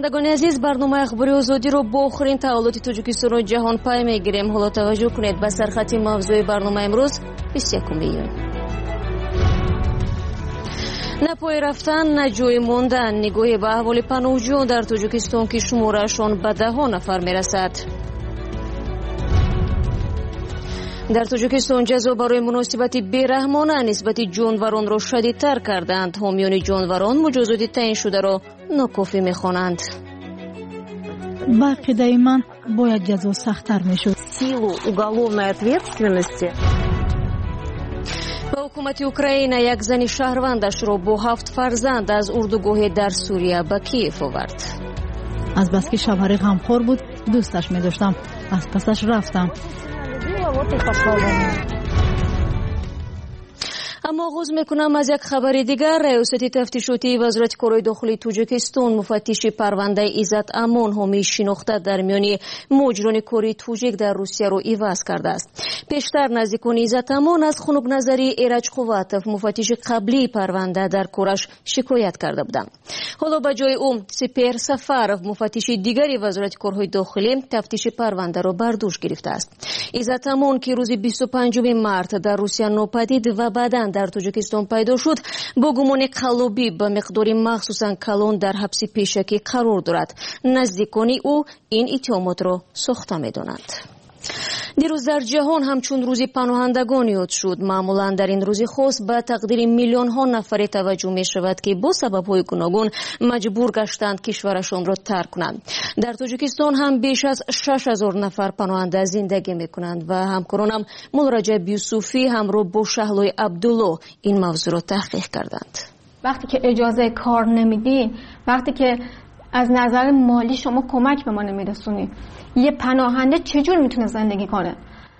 بینندگان عزیز، برنامه اخباری آزادی رو با آخرین تحولات تاجیکستان و جهان پی میگیریم. حالا توجه کنید به سرخط موضوع برنامه امروز 21 ایون. نه پای رفتن نه جای ماندن، نگاهی به احوال پناهجویان در تاجیکستان که شمارهشان به 10 نفر میرسد. در تاجیکستان جزا برای مناسبت بیرحمانه نسبت جانوران را شدیدتر کردند. حامیان جانوران مجازات تعیین شده را ناکافی می‌خوانند. با عقیده من باید جزا سخت‌تر می‌شد. سیلو уголовной ответственности. با حکومت اوکراین یک زن شهروندش را با 7 فرزند از اردوگاه در سوریه به کیف آورد. از بس که شوهر غمخوار بود دوستش می‌داشتم، از پسش رفتم. اما آغاز میکنم از یک خبر دیگر. ریاست تفتیشاتی وزارت کارهای داخلی تاجیکستان مفتش پرونده عزت امان حامی شناخته در میان مجران کاری تاجیک در روسیه را عوض کرده است. پیشتر نزدیکان عزت امان از خنک نظری ایرج قوتوف مفتش قبلی پرونده در کارش شکایت کرده بودند. حالا به جای او سپهر سفرов مفتش دیگری وزارت کارهای داخلی تفتیش پرونده را بر دوش گرفته است. عزت امان که روز 25 مارس در روسیه ناپدید و بعداً در تاجیکستان پیدا شد، با گمان قلابی به مقداری مخصوصاً کلان در حبس پیشکی قرار دارد. نزدیکانی او این اتهامات را ساخته می‌دانند. دیروز در جهان همچون روزی پناهندگان یاد شد. معمولا در این روز خاص به تقدیر میلیون ها نفر توجه می شود که با سبب های گوناگون مجبور گشتند کشورشان را ترک کنند. در تاجیکستان هم بیش از 6000 نفر پناهنده زندگی می کنند و همکارانم مولا رجب یوسفی همراه با شهلای عبدالله این موضوع را تحقیق کردند. وقتی که اجازه کار نمیدین، وقتی که از نظر مالی شما کمک به ما نمیرسونید، یه پناهنده چجور میتونه زندگی کنه؟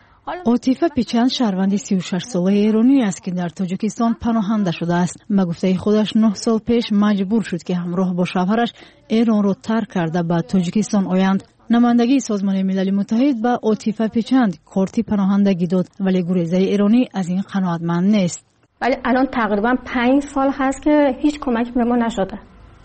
عاطفه پیچند شهروند 36 ساله ایرانی است که در تاجیکستان پناهنده شده است. به گفته خودش 9 سال پیش مجبور شد که همراه با شوهرش ایران را ترک کرده به تاجیکستان آیند. نمایندگی سازمان ملل متحد به عاطفه پیچند کارت پناهندگی داد، ولی گریزه ایرانی از این قناعتمند نیست. ولی الان تقریبا 5 سال هست که هیچ کمکی به ما نشده.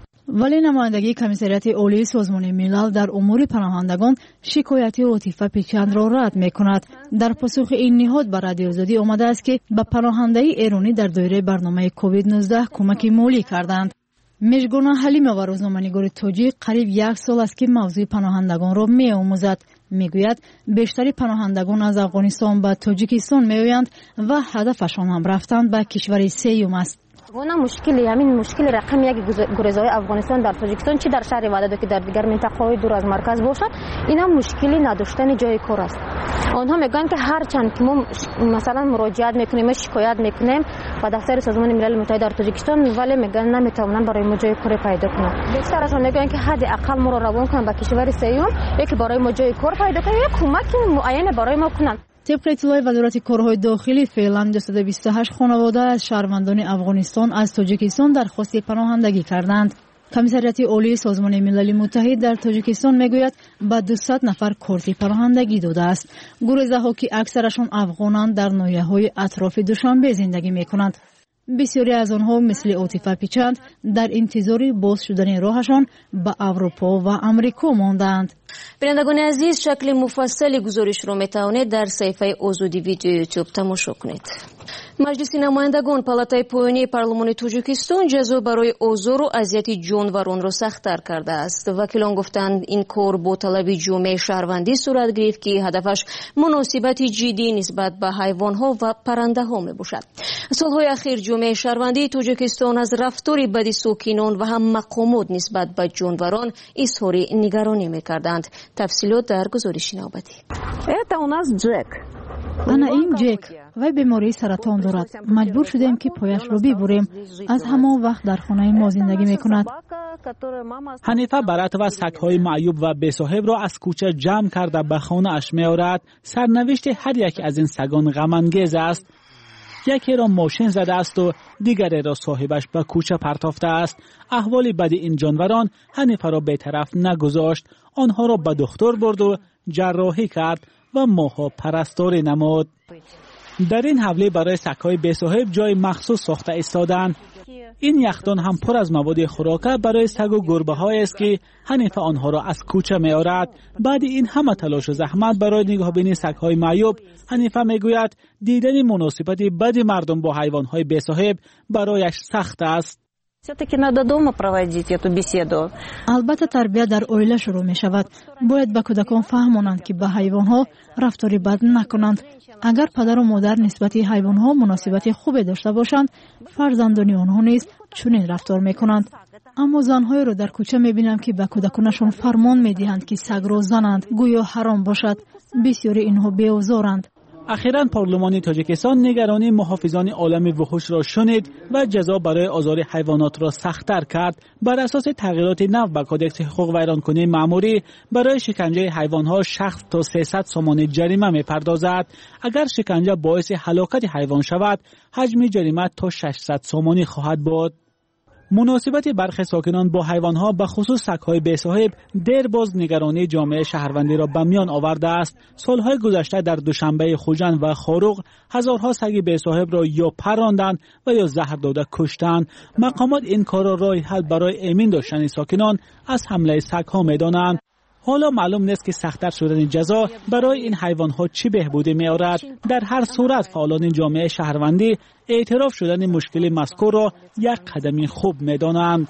ولی نمایندگی کمیسریت عالی سازمان ملل در امور پناهندگان شکایت عاطفه پیچند را رد می‌کند. در پاسخ این نهاد به رادیو آزادی آمده است که به پناهنده ایرانی در دایره برنامه کووید 19 کمک مالی کردند. مژگان حلیمه و روزنامه‌نگار تاجیک قریب 1 سال است که موضوع پناهندگان را می‌آموزد. میگوید بیشتر پناهندگان از افغانستان به تاجیکستان می‌آیند و هدفشان هم رفتن به کشور سوم است. گونه مشکلی همین مشکل رقم یک گریزهای افغانستان در تاجیکستان چه در شهر وحدت که در دیگر منطقه‌های دور از مرکز باشد، اینا مشکلی نداشتن جای کار است. آنها میگن که هر چند که ما مثلا مراجعت میکنیم، شکایت میکنیم و دفتر سازمان ملل متحد در تاجیکستان، ولی میگن نمیتونن برای ما جای کار پیدا کنن. بیشترشون میگن که حداقل ما رو روان کنن به کشور سوم، یکی برای ما جای کار پیدا کنن، یک کمک معین برای ما کنن. طبق اطلاع وزارت کارهای داخلی فعلا 228 خانواده از شهروندان افغانستان از تاجیکستان درخواست پناهندگی کردند. کمیسریت عالی سازمان ملل متحد در تاجیکستان میگوید به 200 نفر کارت پناهندگی داده است. گروه‌ها که اکثرشان افغانان در ناحیه‌های اطراف دوشنبه زندگی میکنند. بسیاری از آنها مثل عاطفه پیچند در انتظار باز شدن راهشان به اروپا و امریکا ماندند. بینندگان عزیز، شکل مفصل گزارش رو میتوانید در صفحه آزادی ویدیو یوتیوب تماشا کنید. مجلس نمایندگان پالاتای پایانی پارلمان تاجیکستان جزا برای آزار و اذیت جانوران را سخت‌تر کرده است. وکیلان گفتند این کار با طلب جامعه شهروندی صورت گرفت که هدفش مناسبت جدی نسبت به حیوان‌ها و پرنده‌ها میباشد. سالهای اخیر جامعه شهروندی تاجیکستان از رفتار بد ساکنان و هم مقامات نسبت به جانوران اظهار نگرانی می‌کردند. تفصیلات در گزارش نوبتی. این جک وی بیماری سرطان دارد. مجبور شدیم که پایش رو ببریم. از همان وقت در خانه ما زندگی میکند. حنیفه برات و سگ‌های معیوب و بی‌صاحب را از کوچه جمع کرده به خانه اش می‌آورد. سرنوشت هر یک از این سگان غم‌انگیز است. یکی را ماشین زده است و دیگری را صاحبش به کوچه پرتافته است. احوال بد این جانوران حنیفه را بی‌طرف نگذاشت. آنها را به دکتر برد و جراحی کرد و ماها پرستاری نمود. در این حوله برای سگ‌های بی‌صاحب جای مخصوص ساخته ایستادند. این یخدان هم پر از مواد خوراکه برای سگ و گربه‌هایی است که حنیفه آنها را از کوچه می‌آورد. بعد این همه تلاش و زحمت برای نگهبانی سگ‌های معیوب، حنیفه میگوید دیدن مناسبت بد مردم با حیوان‌های بی‌صاحب برایش سخت است. البته تربیت در اویله شروع می شود. باید به کودکان فهمانند که به حیوانها رفتاری بد نکنند. اگر پدر و مادر نسبت حیوانها مناسبت خوبی داشته باشند، فرزندان آنها نیز چنین رفتار می کنند. اما زنهایی را در کوچه می بینم که به کودکانشان فرمان می دهند که سگ را زنند، گویا حرام باشد. بسیاری اینها بی‌آزارند. اخیراً پارلمان تاجیکستان نگرانی محافظان عالم وحوش را شنید و جزا برای آزار حیوانات را سخت‌تر کرد. بر اساس تغییرات نو به کدکس حقوق ویرانکنی مأموری برای شکنجه حیوانات شخص تا 300 سومان جریمه می‌پردازد. اگر شکنجه باعث هلاکت حیوان شود، حجم جریمه تا 600 سومانی خواهد بود. مناسبت برخی ساکنان با حیوانها به خصوص سگ‌های بی‌صاحب دیر باز نگرانی جامعه شهروندی را به میان آورده است. سالهای گذشته در دوشنبه خوجند و خاروق هزارها سگ بی‌صاحب را یا پراندند و یا زهر داده کشتند. مقامات این کار را راه حل برای امین داشتن ساکنان از حمله سگ‌ها می‌دانند. حالا معلوم نیست که سخت‌تر شدن جزا برای این حیوان‌ها چی بهبودی می‌آورد. در هر صورت فعالان جامعه شهروندی اعتراف شدن مشکل مذکور را یک قدم خوب می‌دانند.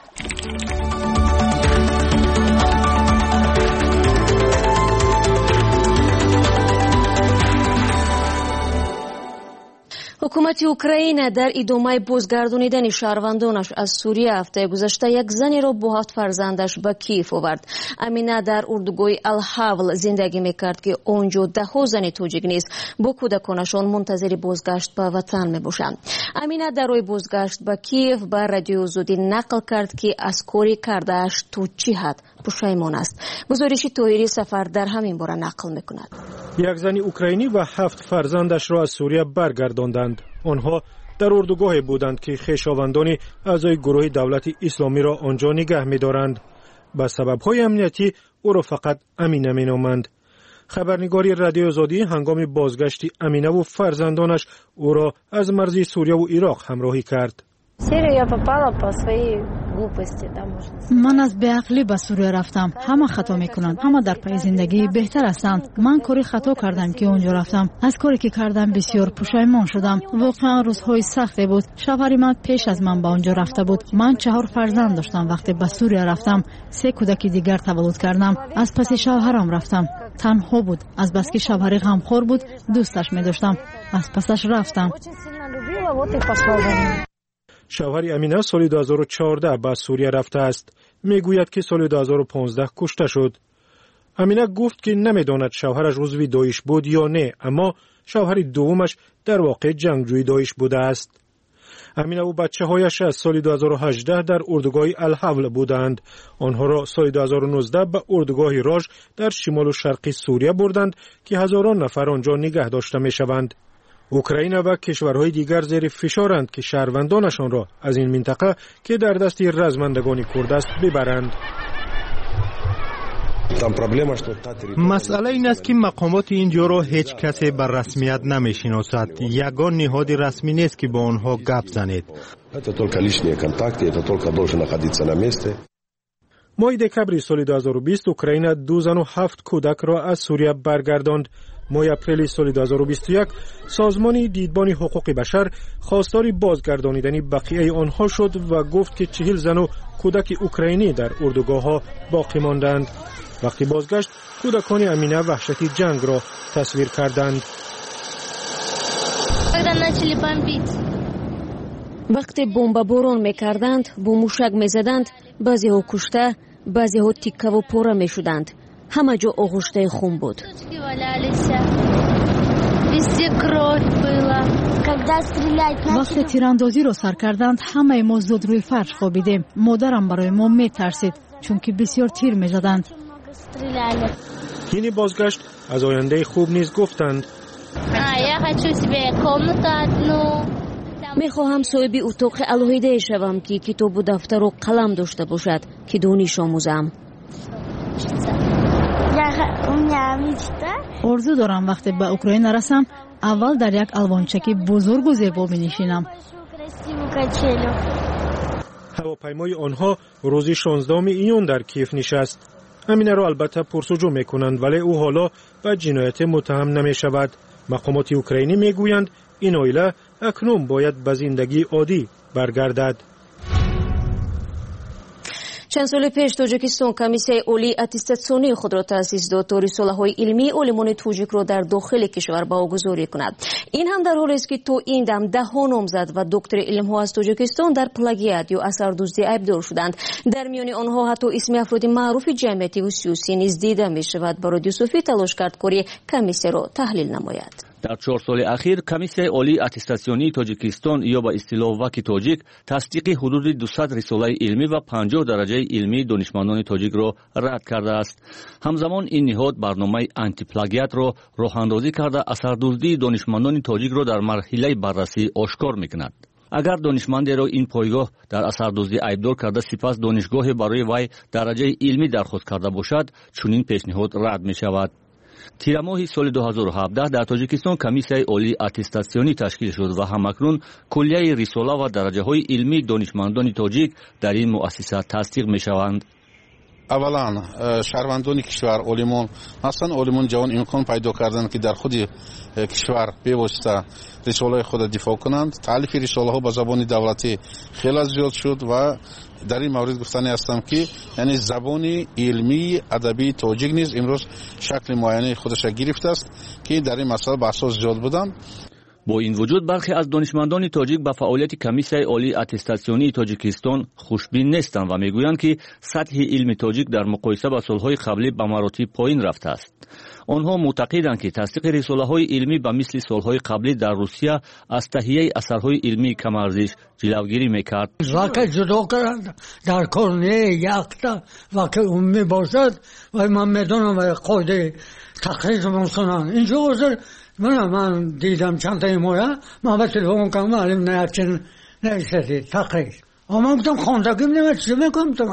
حکومت اوکراین در ادامه بازگردانیدن شهروندانش از سوریه هفته گذشته یک زنی را با 7 فرزندش به کیف آورد. امینه در اردوگاه الحول زندگی میکرد که آنجا 10 زن توجیک نیز با کودکانشان منتظر بازگشت به وطن میباشند. امینه در راه بازگشت به کیف به رادیو آزادی نقل کرد که از کاری کرده‌اش تو چی حد پشیمان است. گزارش طاهری سفر در همین باره نقل میکند. یک زن اوکراینی و 7 فرزندش را از سوریه برگرداندند. آنها در اردوگاهی بودند که خویشاوندان اعضای گروه دولت اسلامی را آنجا نگه می‌دارند. به سبب‌های امنیتی او را فقط امینه می‌نامند. خبرنگاری رادیو آزادی هنگام بازگشت امینه و فرزندانش او را از مرزی سوریه و عراق همراهی کرد. من از بی‌عقلی به سوریه رفتم. همه خطا میکنند. همه در پی زندگی بهتر هستند. من کاری خطا کردم که اونجا رفتم. از کاری که کردم بسیار پشیمان شدم. واقعا روزهای سختی بود. شوهر من پیش از من به اونجا رفته بود. من 4 فرزند داشتم وقتی به سوریه رفتم. 3 کودک دیگر تولد کردم. از پس شوهرم رفتم. تنها بود. از بس که شوهر غمخوار بود دوستش می داشتم. از پسش رفتم. شوهر امینه سال 2014 به سوریه رفته است. میگوید که سال 2015 کشته شد. امینه گفت که نمیداند شوهرش عضو داعش بود یا نه، اما شوهر دومش در واقع جنگجوی داعش بوده است. امینه و بچه‌هایش از سال 2018 در اردوگاه الحول بودند. آنها را سال 2019 به اردوگاه راژ در شمال و شرق سوریه بردند که هزاران نفر آنجا نگه داشته میشوند. اوکراین و کشورهای دیگر زیر فشارند که شهروندانشان را از این منطقه که در دست رزمندگان کرد است ببرند. مسئله این است که مقامات اینجا را هیچ کسی بر رسمیت نمیشناسد. یگان نهاد رسمی نیست که با آنها گپ زنید. ماه دکبر سال 2020 اوکراین 2 زن و 7 کودک را از سوریه برگرداند. ماه اپریل سال 2021 سازمان دیدبان حقوق بشر خواستار بازگردانیدن بقیه آنها شد و گفت که 40 زن و کودک اوکراینی در اردوگاه‌ها باقی ماندند. وقتی بازگشت کودکان امینه وحشت جنگ را تصویر کردند. وقتی بمباران میکردند، با موشک میزدند، بعضی ها کشته، بعضی ها تیکه و پاره میشدند. همه جا آغشته خون بود. وقتی تیراندازی را سر کردند همه ما زود روی فرش خوابیدیم. مادرم برای ما میترسید چون که بسیار تیر میزدند. این بازگشت از آینده خوب نیز گفتند. میخواهم صاحب اتاق الهیده شوم که کتاب و دفتر و قلم داشته باشد که دانش آموزم. آرزو دارم وقتی به اوکراین نرسم اول در یک الوانچکی بزرگ و زیبا بنشینم. هواپیمای آنها روز 16 ایون در کیف نشست. امینه را البته پرسجو میکنند ولی او حالا به جنایت متهم نمی شود. مقامات اوکراینی میگویند این عائله اکنون باید به زندگی عادی برگردد. چند سال پیش تاجیکستان کمیسیای عالی اتستاسیونی خود را تأسیس داد تا رساله‌های علمی عالمان تاجیک را در داخل کشور برگزاری کند. این هم در حالی است که تا این دم 10 نامزد و دکتر علم‌ها از تاجیکستان در پلاگیات یا اثردوزی ایبدار شدند. در میان آنها حتی اسم افراد معروف جمعیتی و سیاسی نیز دیده می شود. برای یوسفی تلاش کرد کاری کمیسیای را تحلیل نماید. در 4 سال اخیر کمیسیای عالی اتستاسیونی تاجیکستان یا با اصطلاح وکی تاجیک تصدیق حدود 200 رساله علمی و 50 درجه علمی دانشمندان تاجیک را رد کرده است. همزمان این نهاد برنامه آنتی پلاگیات را راه‌اندازی کرده اثردوزی دانشمندان تاجیک را در مرحله بررسی آشکار می‌کند. اگر دانشمندی را این پایگاه در اثردوزی ایبدار کرده سپس دانشگاه برای وی درجه علمی درخواست کرده باشد چنین پیشنهاد رد می‌شود. تیر ماه سال 2017 در تاجیکستان کمیسیای عالی اتستاسیونی تشکیل شد و همکنون کلیه رساله و درجه‌های علمی دانشمندان تاجیک در این مؤسسه تصدیق می‌شوند. اولا شهروندان کشور عالمان مثلا عالمان جوان امکان پیدا کردند که در خود کشور به واسطه رساله خود دفاع کنند. تالیف رساله ها به زبان دولتی خیلی زیاد شد و در این مورد گفتنی هستم که یعنی زبان علمی ادبی تاجیک نیز امروز شکل معینه خودش گرفته است که در این مسئله بحث‌ها زیاد بودند. با این وجود برخی از دانشمندان تاجیک به فعالیت کمیسیای عالی اتستاسیونی تاجیکستان خوشبین نیستند و میگویند که سطح علم تاجیک در مقایسه با سالهای قبلی به مراتب پایین رفته است. آنها معتقدند که تصدیق رساله‌های علمی به مثل سالهای قبلی در روسیه از تهیه اثرهای علمی کم ارزش جلوگیری میکرد. وقتی جدا کردند در کارنه یکتا وقتی عمومی باشد و من میدونم و قاعده تقریض میکنن اینجا حاضر من دیدم چند تا ایمویا من به تلفن کردم معلم نه نشدی تقریض اما گفتم خواندگیم نمید چی میکنم تو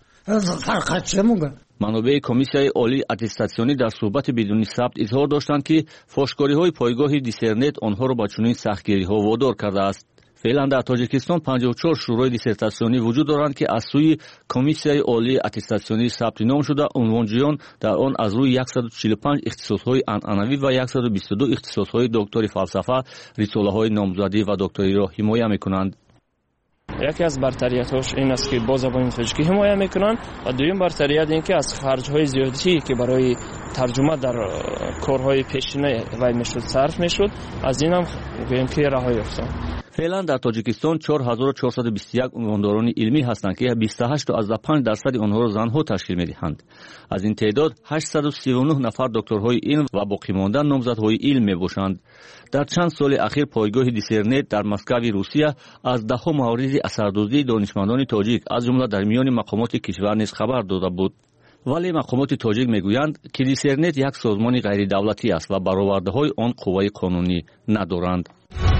فرقت چه میگم. منابع کمیسیای عالی اتستاسیونی در صحبت بدون ثبت اظهار داشتند که فاشکاری‌های پایگاه دیسرنت آنها را به چنین سختگیری‌ها وادار کرده است. فعلا در تاجیکستان 54 شورای دیسرتاسیونی وجود دارند که از سوی کمیسیای عالی اتستاسیونی ثبت نام شده عنوانجویان در آن از روی 145 اختصاص‌های عنعنوی و 122 اختصاص‌های دکتری فلسفه، رساله‌های نامزدی و دکتری را حمایت می‌کنند. یکی از برتریت‌هاش این است که با زبان تاجیکی حمایت می‌کنند و دوم برتریت این که از خرج‌های زیادی که برای ترجمه در کارهای پیشینه وای میشد صرف میشد از این هم گویم که رهایی یافتند. فعلا در تاجیکستان 4421 عنوانداران علمی هستند که 28.5% آنها را زنها تشکیل می‌دهند. از این تعداد 839 نفر دکترهای علم و باقی مانده نامزدهای علم میباشند. در چند سال اخیر پایگاه دیسرنت در مسکو روسیه از ده‌ها مورد اثردوزی دانشمندان تاجیک از جمله در میان مقامات کشور نیز خبر داده بود. ولی مقامات تاجیک میگویند که دیسرنت یک سازمان غیر دولتی است و برآورده‌های آن قوه قانونی ندارند.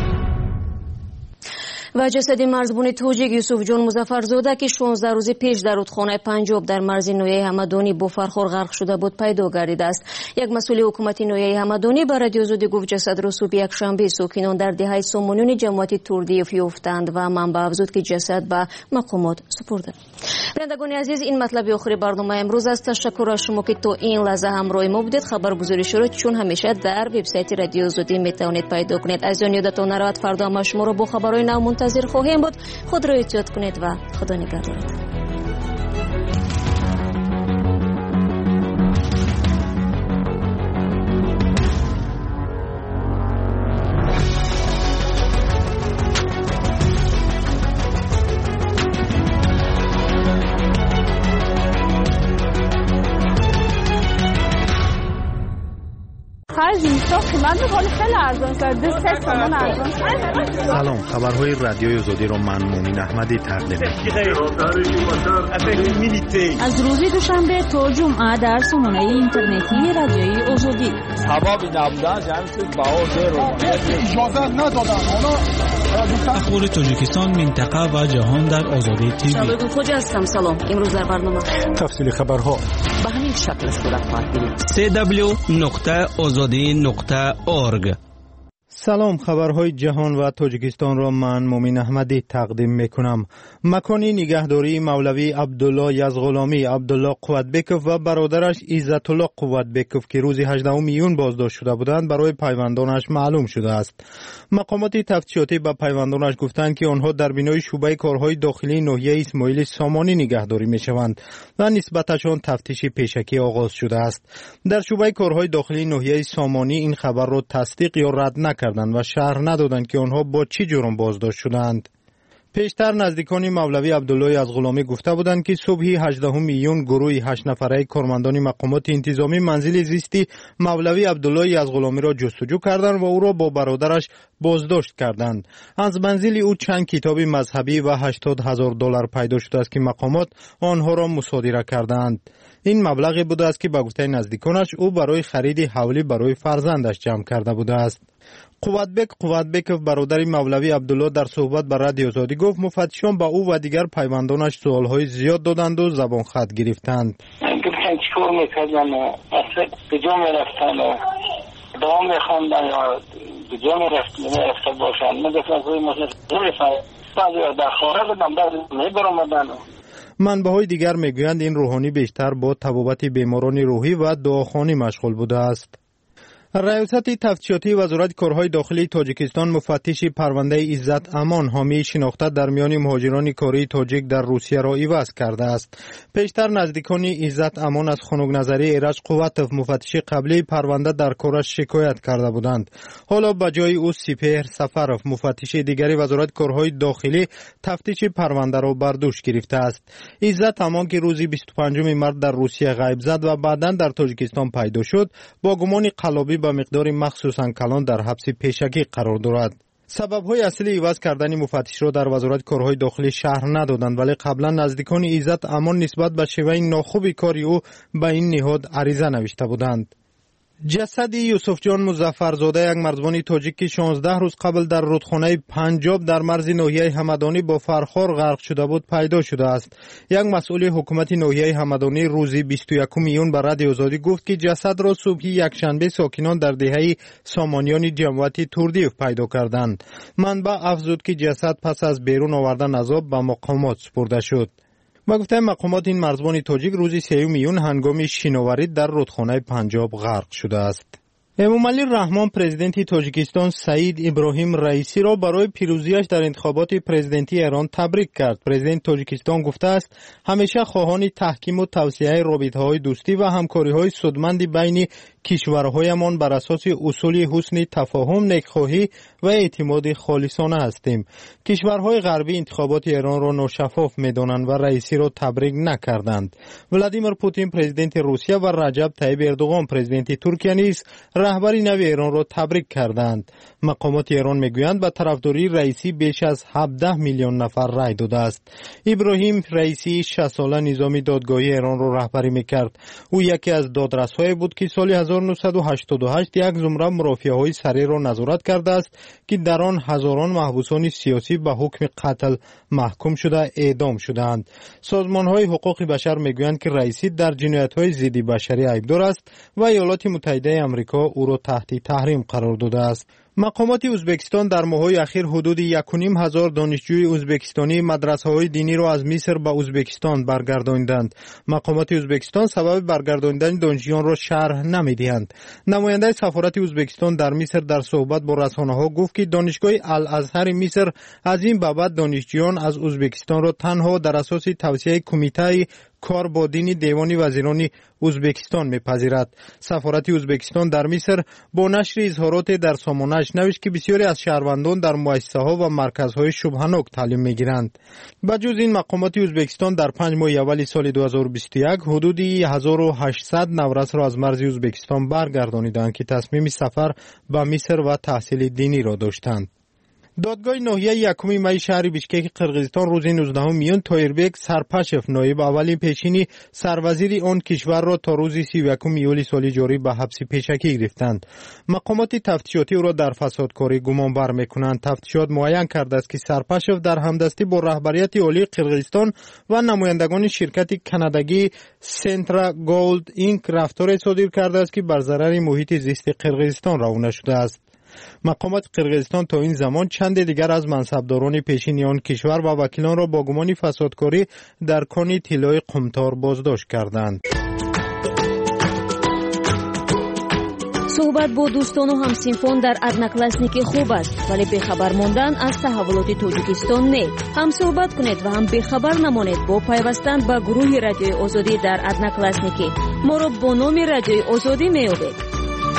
و جسد مرزبان تاجیک یوسف جان مظفرزاده که 16 روز پیش در رودخانه پنجاب در مرز نویه همدانی با فرخار غرق شده بود پیدا گردیده است. یک مسئول حکومت نویه همدانی به رادیو آزادی گفت جسد را صبح یکشنبه ساکنان در دهه سامانیون جماعت توردیف یافتند و منبع افزود که جسد به مقامات سپرده. بینندگان عزیز این مطلب آخر برنامه امروز است. تشکر از شما که تا این لحظه همراه ما بودید. خبرگزاری شروع چون همیشه در وبسایت رادیو آزادی میتوانید پیدا کنید. از آن یادتان نرود فردا ما شما را با خبرهای نو منتظر خواهیم بود. خود را احتیاط کنید و خدا نگهدارت. سلام، خبرهای رادیوی آزادی را من مومن احمدی تقدیم می‌کنم. از روز دوشنبه تا جمعه در سامانه اینترنتی رادیوی آزادی. اخبار تاجیکستان، منطقه و جهان در آزادی تیوی. شاید خوجا هستم. سلام. امروز در برنامه تفصیل خبرها به همین شکل صورت خواهد گرفت. www.azadi.org سلام، خبرهای جهان و تاجیکستان را من مومین احمدی تقدیم میکنم. مکان نگهداری مولوی عبدالله یزغلامی عبدالله قوتبکوف و برادرش عزت الله قوتبکوف که روز 18 میون بازداشت شده بودند برای پیوندانش معلوم شده است. مقامات تفتیشاتی به پیوندانش گفتند که آنها در بینای شعبه کارهای داخلی ناحیه اسماعیل سامانی نگهداری میشوند و نسبتشان تفتیش پیشکی آغاز شده است. در شعبه کارهای داخلی ناحیه سامانی این خبر را تصدیق یا رد کردند و شرح ندادند که آنها با چه جرم بازداشت شدند. پیشتر نزدیکان مولوی عبدالله یزغلامی گفته بودند که صبح 18 میون گروه 8 نفره کارمندان مقامات انتظامی منزل زیستی مولوی عبدالله یزغلامی را جستجو کردند و او را با برادرش بازداشت کردند. از منزل او چند کتاب مذهبی و $80,000 پیدا شده است که مقامات آنها را مصادره کردند. این مبلغی بوده است که به گفته نزدیکانش او برای خرید حولی برای فرزندش جمع کرده بوده است. قوتبکوف برادر مولوی عبدالله در صحبت با رادیو آزادی گفت مفتشان با او و دیگر پیوندانش سوالهای زیاد دادند و زبان خط گرفتند. گفتن چیکار میکردن و کجا میرفتن و دعا میخواندن یا کجا میرفته باشن. من گفتم روی مصنف در خارج بودم بعد میبرامدن. منبع‌های دیگر میگویند این روحانی بیشتر با طبابت بیماران روحی و دعاخوانی مشغول بوده است. ریاست تفتیشاتی وزارت کارهای داخلی تاجیکستان مفتش پرونده عزت امان حامی شناخته در میان مهاجران کاری تاجیک در روسیه را عوض کرده است. پیشتر نزدیکان عزت امان از خنک نظری ایرج قوتوف مفتش قبلی پرونده در کارش شکایت کرده بودند. حالا به جای او سپهر سفرов مفتش دیگری وزارت کارهای داخلی تفتیش پرونده را بر دوش گرفته است. عزت امان که روز 25 مارس در روسیه غیب زد و بعداً در تاجیکستان پیدا شد با گمان قلابی با مقدار مخصوصاً کلان در حبس پیشگی قرار دارد. سبب‌های اصلی عوض کردن مفتش را در وزارت کارهای داخلی شرح ندادند ولی قبلا نزدیکان عزت امان نسبت به شیوه ناخوب کاری او به این نهاد عریضه نوشته بودند. جسد یوسف جان مظفرزاده یک مردوان تاجیک که 16 روز قبل در رودخانه پنجاب در مرز ناحیه همدانی با فرخار غرق شده بود پیدا شده است. یک مسئول حکومت ناحیه همدانی روز 21 میون به رادیو آزادی گفت که جسد را صبح یکشنبه ساکنان در دهه سامانیان جمعیت توردیف پیدا کردند. منبع افزود که جسد پس از بیرون آوردن از آب به مقامات سپرده شد. با گفته مقامات این مرزبان تاجیک روز 3 میون هنگام شناوری در رودخانه پنجاب غرق شده است. امامعلی رحمان پرزیدنت تاجیکستان سعید ابراهیم رئیسی را برای پیروزیش در انتخابات پرزیدنتی ایران تبریک کرد. پرزیدنت تاجیکستان گفته است همیشه خواهان تحکیم و توسعه رابطه‌های دوستی و همکاری‌های سودمند بین کشورهایمان بر اساس اصول حسن تفاهم، نیکخواهی و اعتماد خالصانه هستیم. کشورهای غربی انتخابات ایران را ناشفاف می‌دانند و رئیسی را تبریک نکردند. ولادیمیر پوتین پرزیدنت روسیه و رجب طیب اردوغان پرزیدنت ترکیه نیز رهبری نو ایران را تبریک کردند. مقامات ایران میگویند به طرفداری رئیسی بیش از 17 میلیون نفر رای داده است. ابراهیم رئیسی 60 ساله نظام دادگاهی ایران را رهبری میکرد. او یکی از دادرس‌های بود که سال 1988 یک زمره مرافعه‌های سریع را نظارت کرده است که در آن هزاران محبوسان سیاسی به حکم قتل محکوم شده اعدام شدند. سازمان‌های حقوق بشر میگویند که رئیسی در جنایت‌های ضد بشری عیبدار است و ایالات متحده آمریکا او را تحت تحریم قرار داده است. مقامات ازبکستان در ماه‌های اخیر حدود 1,500 دانشجوی ازبکستانی مدرسه‌های دینی را از مصر به ازبکستان برگرداندند. مقامات ازبکستان سبب برگرداندن دانشجویان را شرح نمی‌دهند. نماینده سفارت ازبکستان در مصر در صحبت با رسانه‌ها گفت که دانشگاه الازهر مصر از این بابت دانشجویان از ازبکستان را تنها در اساس توصیه کمیته کار با دین دیوان وزیران ازبکستان میپذیرد. سفارت ازبکستان در مصر با نشر اظهارات در سامانه‌اش نوشت که بسیاری از شهروندان در مؤسسه‌ها و مرکزهای شبهه‌ناک تعلیم میگیرند. بجز این مقامات ازبکستان در 5 ماه اول سال 2021 حدود 1800 نورس را از مرز ازبکستان برگردانیدند که تصمیم سفر به مصر و تحصیل دینی را داشتند. دادگاه ناحیه 1 می شهر بیشکک قرقیزستان روز 19 میون تایربک سرپشف نایب اولین پیشین سروزیر آن کشور را تا روز 31 ایول سال جاری به حبس پیشکی گرفتند. مقامات تفتیشاتی او را در فسادکاری گمان بر میکنند. تفتیشات معین کرده است که سرپشف در همدستی با رهبریت عالی قرقیزستان و نمایندگان شرکت کانادایی سنترا گولد اینک رفتار صادر کرده است که بر ضرر محیط زیست قرقیزستان روانه شده است. مقامات قرقیزستان تا این زمان چند دیگر از منصبداران پیشین آن کشور و وکیلان را با گمان فسادکاری در کان طلای قمتار بازداشت کردند. صحبت با دوستان و همسینفان در одноклассники خوب است، ولی بخبر ماندن از تحولات تاجیکستان نه. هم صحبت کنید و هم بخبر نمانید با پیوستن به گروه رادیوی آزادی در одноклассники. ما را با نام رادیوی آزادی می‌یابید.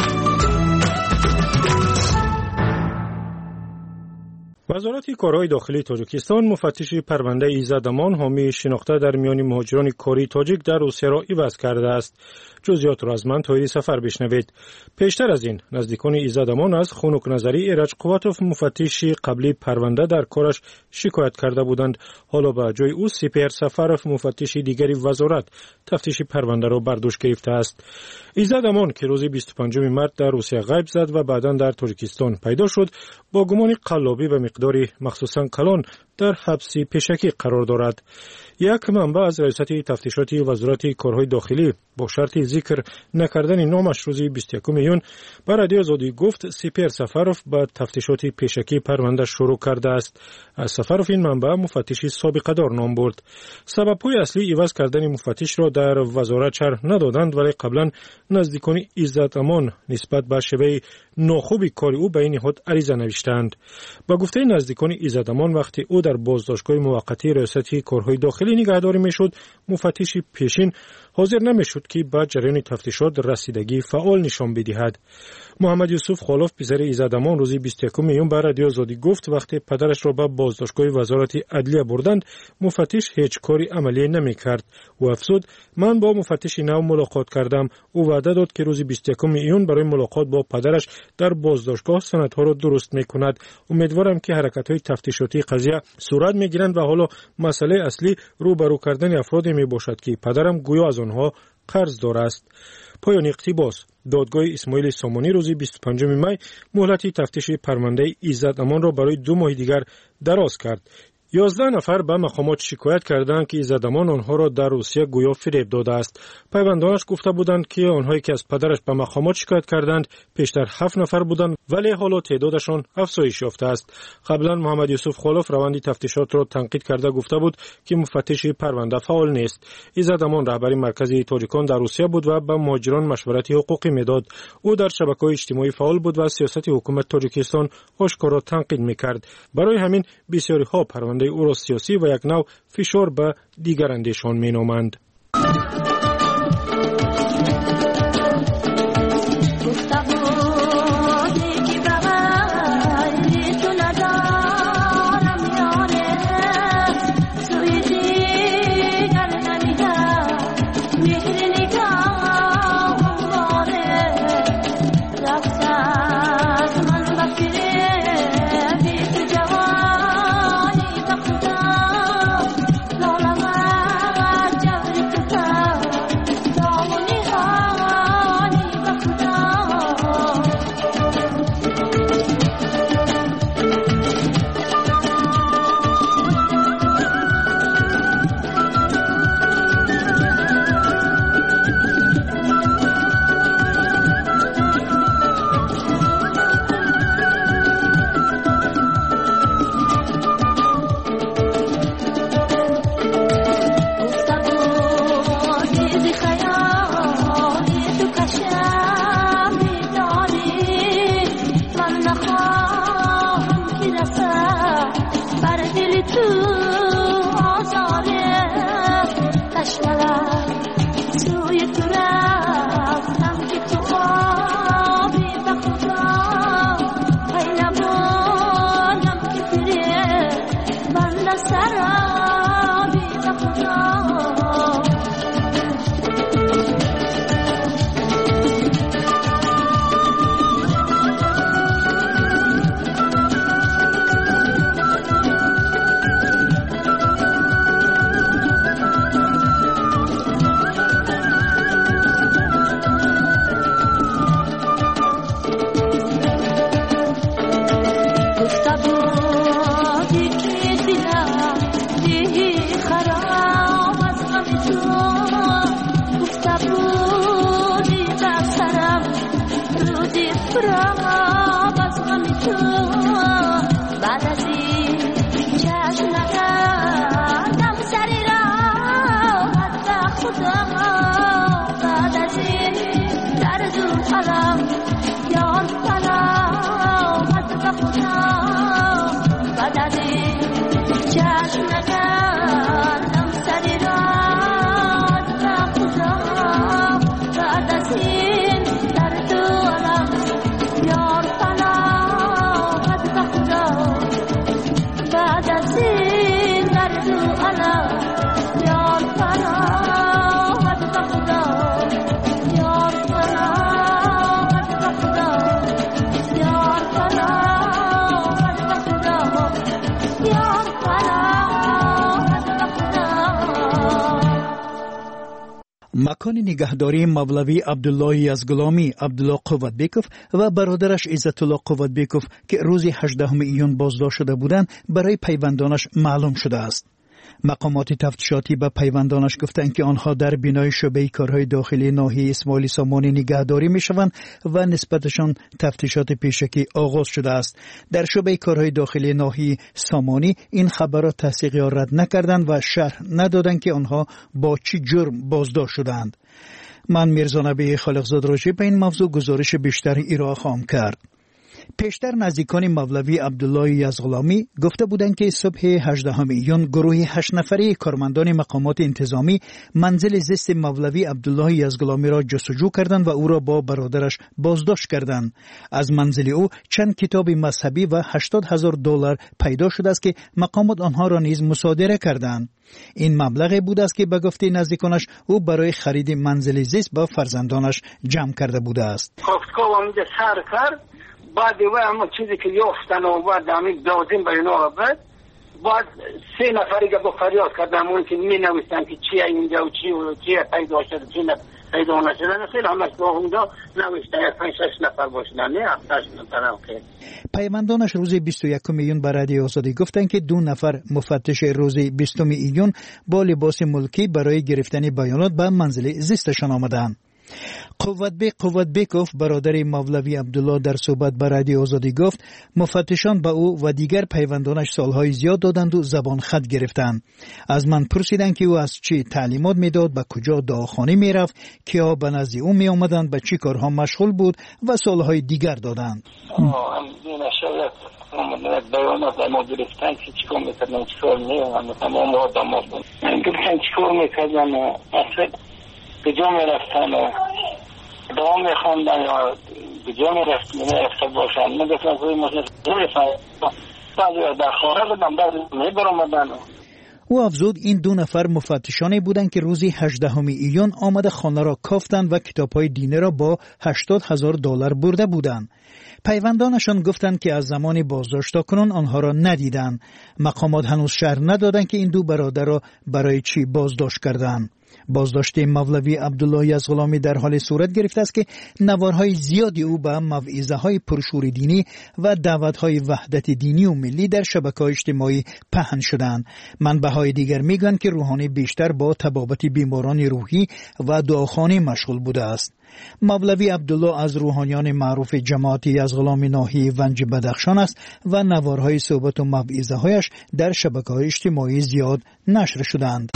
وزارت کارهای داخلی تاجیکستان مفتش پرونده ایزد امان حامی شناخته در میان مهاجران کاری تاجیک در روسیه را عوض کرده است. جزئیات را از من طاهری سفر بشنوید. پیشتر از این نزدیکان ایزد امان از خنک نظری ایرج قواتوف مفتش قبلی پرونده در کارش شکایت کرده بودند. حالا به جای او سپر سفروف مفتش دیگری وزارت تفتیش پرونده را بر دوش گرفته است. ایزد امان که روز 25 مارس در روسیه غیب زد و بعداً در تاجیکستان پیدا شد، با گمان قلابی به مقداری مخصوصاً کلان در حبس پیشکی قرار دارد. یک منبع از رئیست تفتیشات وزارت کارهای داخلی با شرط ذکر نکردن نامش روز 21 میلیون به رادیو آزادی گفت سپر سفروف با تفتیشات پیشکی پرونده شروع کرده است. از سفروف این منبع مفتشی سابقه دار نام برد. سبب‌های اصلی عوض کردن مفتش را در وزارت شرح ندادند، ولی قبلا نزدیکان عزت امان نسبت به شیوه ناخوب کار او به این نهاد عریضه نوشتند. با گفته نزدیکان عزت امان وقتی او در بازداشتگاه موقتی ریاست کارهای داخلی نگهداری میشد، مفتش پیشین حاضر نمیشد که به جریان تفتیشات رسیدگی فعال نشان بدهد. محمد یوسف خالف پسر عزت امان روز 21 میلیون به رادیو آزادی گفت وقتی پدرش را به بازداشتگاه وزارت عدلیه بردند، مفتش هیچ کاری عملی نمیکرد. و افزود من با مفتش نو ملاقات کردم. او وعده داد که روز 21 میلیون برای ملاقات با پدرش در بازداشتگاه سندها را درست میکند. امیدوارم که حرکت‌های تفتیشاتی قضیه صورت میگیرند و حالا مسئله اصلی روبرو کردن افرادی میباشد که پدرم گویا از آنها قرض دار است. پایان اقتباس. دادگاه اسماعیل سامانی روز 25 می مهلت تفتیش پرونده ایزد امان را برای 2 ماه دیگر دراز کرد. 11 نفر به مقامات شکایت کردند که ایزد امان آنها را در روسیه گویا فریب داده است. پیوندانش گفته بودند که آنهایی که از پدرش به مقامات شکایت کردند پیشتر 7 نفر بودند، ولی حالا تعدادشان افزایش یافته است. قبلا محمد یوسف خالف روند تفتیشات را تنقید کرده گفته بود که مفتش پرونده فعال نیست. ایزد امان رهبر مرکز تاجیکان در روسیه بود و به مهاجران مشورت حقوقی میداد. او در شبکه‌های اجتماعی فعال بود و سیاست حکومت تاجیکستان آشکارا تنقید میکرد. برای همین بسیاری ها پرونده او را سیاسی و یک نوع فشار به دیگر اندیشان مینامند. مکان نگهداری مولوی عبدالله یزغلامی عبدالله قوتبیکوف و برادرش عزت الله قوتبیکوف که روز 18 ایون بازداشت شده بودند برای پیوندانش معلوم شده است. مقامات تفتیشاتی به پیوندانش گفتند که آنها در بینای شعبه کارهای داخلی ناحیه اسماعیل سامانی نگهداری میشوند و نسبتشان تفتیشات پیشکی آغاز شده است. در شعبه کارهای داخلی ناحیه سامانی این خبرات تصدیق یا رد نکردند و شرح ندادند که آنها با چه جرم بازداشت شدند. من میرزا نبی خالقزاد راجع به این موضوع گزارش بیشتری ارائه خواهم کرد. پیشتر نزدیکان مولوی عبدالله یزغلامی گفته بودند که صبح 18 ایون گروه 8 نفره کارمندان مقامات انتظامی منزل زیست مولوی عبدالله یزغلامی را جستجو کردند و او را با برادرش بازداشت کردند. از منزل او چند کتاب مذهبی و $80,000 پیدا شده است که مقامات آنها را نیز مصادره کردند. این مبلغی بود است که به گفته نزدیکانش او برای خرید منزل زیست با فرزندانش جمع کرده بوده است. بعد و اما چیزی که یافتن و بعد همین دادیم به اینا بعد 3 نفری که با فریاد کردن اون که می نویسن که چیه اینجا و چیه پیدا شده چی پیدا نشده خیلی همش با اونجا نوشتن 5-6 نفر باشدن نه 7-8 نفر. پیوندانش روز 21 ایون به رادیو آزادی گفتند که 2 نفر مفتش روز 20 ایون با لباس ملکی برای گرفتن بیانات به منزل زیستشان آمدند. قوتبیکوف برادر مولوی عبدالله در صحبت با رادیو آزادی گفت مفتشان به او و دیگر پیوندانش سالهای زیاد دادند و زبان خط گرفتند. از من پرسیدند که او از چی تعلیمات میداد، به کجا دعاخانه میرفت، کیا به نزد او می آمدند، به چی کارها مشغول بود و سالهای دیگر دادند. بیانات ما گرفتن که چیکار میکردن چیکار میامدن تمام آدم گفتن چیکار میکردن اصلا به جا میرفتن و دعا میخواندن یا به جا میرفت باشن نگفتن که مثل بعضی در خانه بودن بعضی میبرامدن. او افزود این 2 نفر مفتشانی بودند که روزی 18 ایون آمده خانه را کافتند و کتاب‌های دینی را با $80,000 برده بودند. پیوندانشان گفتند که از زمان بازداشت تا کنون آنها را ندیدند. مقامات هنوز شرح ندادند که این 2 برادر را برای چی بازداشت کردند. بازداشت مولوی عبدالله یزغلامی در حال صورت گرفته است که نوارهای زیادی او به موعظه‌های پرشور دینی و دعوت‌های وحدت دینی و ملی در شبکه‌های اجتماعی پهن شدند. منبع‌های دیگر میگویند که روحانی بیشتر با طبابت بیماران روحی و دعاخانه مشغول بوده است. مولوی عبدالله از روحانیان معروف جماعت یزغلامی ناحیه ونج بدخشان است و نوارهای صحبت و موعظه‌هایش در شبکه‌های اجتماعی زیاد نشر شدند.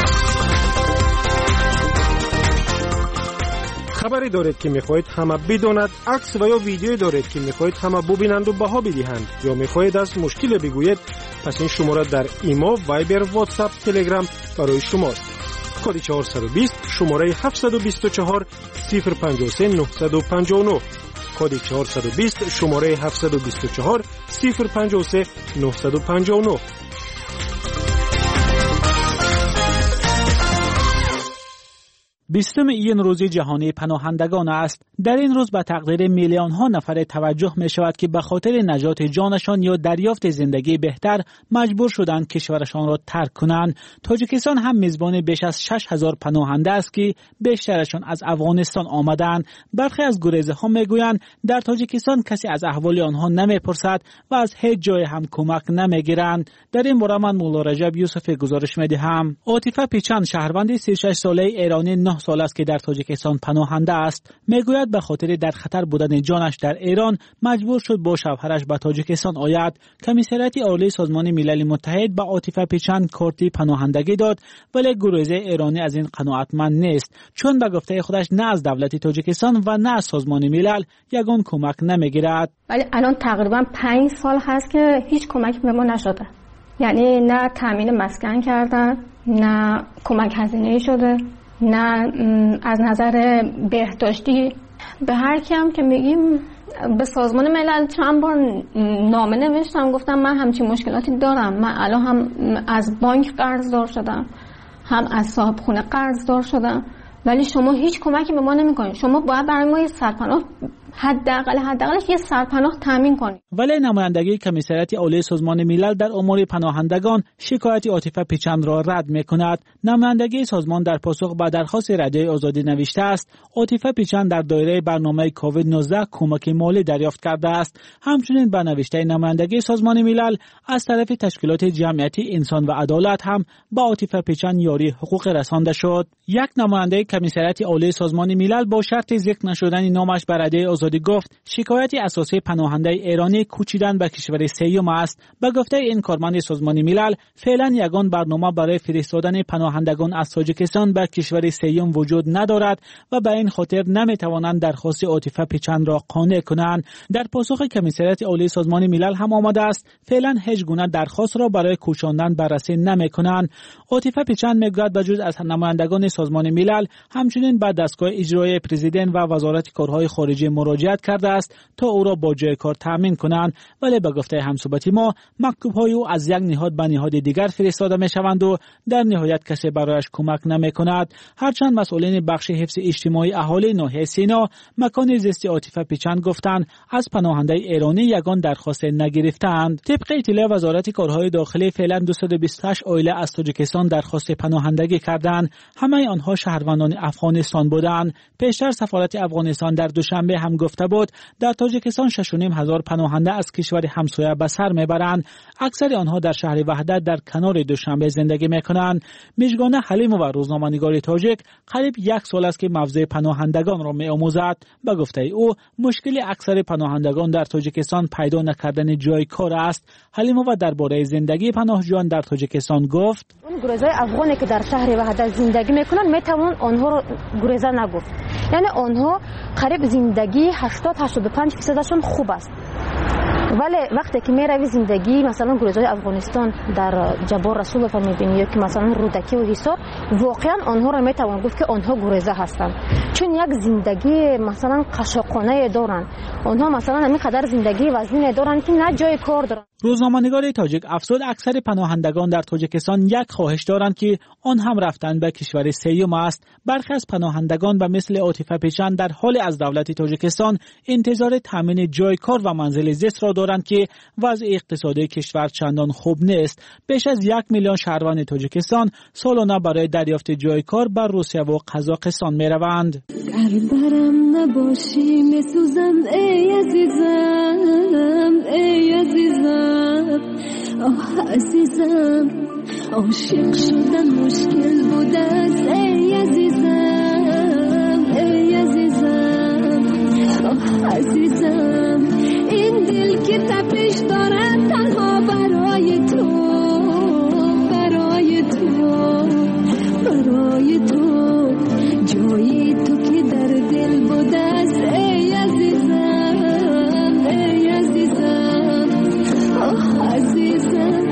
خبری دارید که میخواهید همه بداند، عکس و یا ویدیویی دارید که میخواهید همه ببینند و بها بدهند یا میخواهید از مشکل بگویید، پس این شماره در ایما، وایبر، واتساپ، تلگرام برای شماست. کد 420 شماره 724 053 959 کد 420 شماره 724 053 959. 20 ایون روز جهانی پناهندگان است. در این روز به تقدیر میلیون ها نفر توجه می شود که به خاطر نجات جانشان یا دریافت زندگی بهتر مجبور شدند کشورشان را ترک کنند. تاجیکستان هم میزبان بیش از 6000 پناهنده است که بیشترشان از افغانستان آمدند. برخی از گریزه ها میگویند در تاجیکستان کسی از احوال آنها نمیپرسد و از هیچ جای هم کمک نمیگیرند. در این باره من مولا رجب یوسف گزارش میدهم. عاطفه پیچان شهروند 36 ساله ایرانی 9 سال است که در تاجیکستان پناهنده است. میگوید به خاطر در خطر بودن جانش در ایران مجبور شد با شوهرش به تاجیکستان آید. کمیسریت عالی سازمان ملل متحد به عاطفه پیچان کارت پناهندگی داد، ولی گروزه ایرانی از این قناعتمند نیست، چون به گفته خودش نه از دولت تاجیکستان و نه از سازمان ملل یگان کمک نمیگیرد. ولی الان تقریبا 5 سال هست که هیچ کمکی به ما نشده. یعنی نه تامین مسکن کردن، نه کمک هزینه‌ای شده، نه از نظر بهداشتی. به هر کیم که میگیم به سازمان ملل چند بار نامه نوشتم، گفتم من همچین مشکلاتی دارم، من الان هم از بانک قرضدار شدم، هم از صاحب خونه قرضدار شدم، ولی شما هیچ کمکی به ما نمیکنید. شما باید برای ما یه سرپناه حداقلش یه سرپناه تامین کنیم. ولی نمایندگی کمیسریت عالی سازمان ملل در امور پناهندگان شکایت عاطفه پیچند را رد می‌کند. نمایندگی سازمان در پاسخ به درخواست رادیوی آزادی نوشته است عاطفه پیچند در دایره برنامه کووید 19 کمک مالی دریافت کرده است. همچنین به نوشته نمایندگی سازمان ملل از طرف تشکیلات جمعیتی انسان و عدالت هم به عاطفه پیچند یاری حقوق رسانده شد. یک نماینده کمیسریت عالی سازمان ملل با شرط ذکر نشدن نامش به رادیوی آزادی گفت شکایت اساسی پناهنده ایرانی کوچیدن به کشور سوم است. به گفته این کارمند سازمان ملل فعلا یگان برنامه برای فرستادن پناهندگان از تاجیکستان به کشور سوم وجود ندارد و به این خاطر نمیتوانند درخواست عاطفه پیچند را قانع کنند. در پاسخ کمیسریت عالی سازمان ملل هم آمده است فعلا هیچ گونه درخواست را برای کوچاندن بررسی نمیکنند. عاطفه پیچند میگوید بجز از نمایندگان سازمان ملل همچنین به دستگاه اجرایی پرزیدنت و وزارت کارهای خارجه مراجعه کرده است تا او را با جای کار تامین کنند، ولی به گفته همصحبتی ما مکتوب‌های او از یک نهاد به نهاد دیگر فرستاده می‌شوند و در نهایت کسی برایش کمک نمی‌کند. هرچند مسئولین بخش حفظ اجتماعی اهالی ناحیه سینا مکان زیست عاطفه پیچند گفتند از پناهنده ایرانی یگان درخواست نگرفتند. طبق اطلاع وزارت کارهای داخلی فعلا 228 عائله از تاجیکستان درخواست پناهندگی کردند. همه آنها شهروندان افغانستان بودند. پیشتر سفارت افغانستان در دوشنبه هم گفته بود در تاجیکستان 6,500 پناهنده از کشور همسایه به سر میبرند. اکثر آنها در شهر وحدت در کنار دوشنبه زندگی میکنند. میژگانه حلیمووا روزنامه‌نگار تاجیک قریب 1 سال است که موضوع پناهندگان را می‌آموزد. به گفته او مشکل اکثر پناهندگان در تاجیکستان پیدا نکردن جای کار است. حلیمووا درباره زندگی پناهجویان در تاجیکستان گفت اون گریزای افغانی که در شهر وحدت زندگی میکنن میتوان آنها رو گریزا نگفت. یعنی آنها قریب زندگی 80-85% خوب است. ولی وقتی که میروی زندگی مثلا گریزای افغانستان در جبار رسول رو میبینی یا که مثلا رودکی و حصار واقعا آنها رو میتوان گفت که آنها گریزا هستند، چون یک زندگی مثلا قشاقانه دارن. آنها مثلا همینقدر زندگی وزین دارن که نه جای کار دارن. روزنامه‌نگار تاجیک افزود اکثر پناهندگان در تاجیکستان یک خواهش دارند که آن هم رفتن به کشور سوم است. برخی از پناهندگان به مثل عاطفه پیچند در حال از دولت تاجیکستان انتظار تامین جای کار و منزل زیست را دارند که وضع اقتصادی کشور چندان خوب نیست. بیش از 1 میلیون شهروند تاجیکستان سالانه برای دریافت جای کار بر روسیه و قزاقستان میروند. برم نباشی میسوزم ای عزیزم، ای عزیزم، آه عزیزم، عاشق شدن مشکل بوده است ای عزیزم، ای عزیزم، آه عزیزم، این دل که تپش دارد تنها برای تو، برای تو، برای تو، جایی تو که در دل بوده است ای عزیزم، ای عزیزم، آه عزیزم.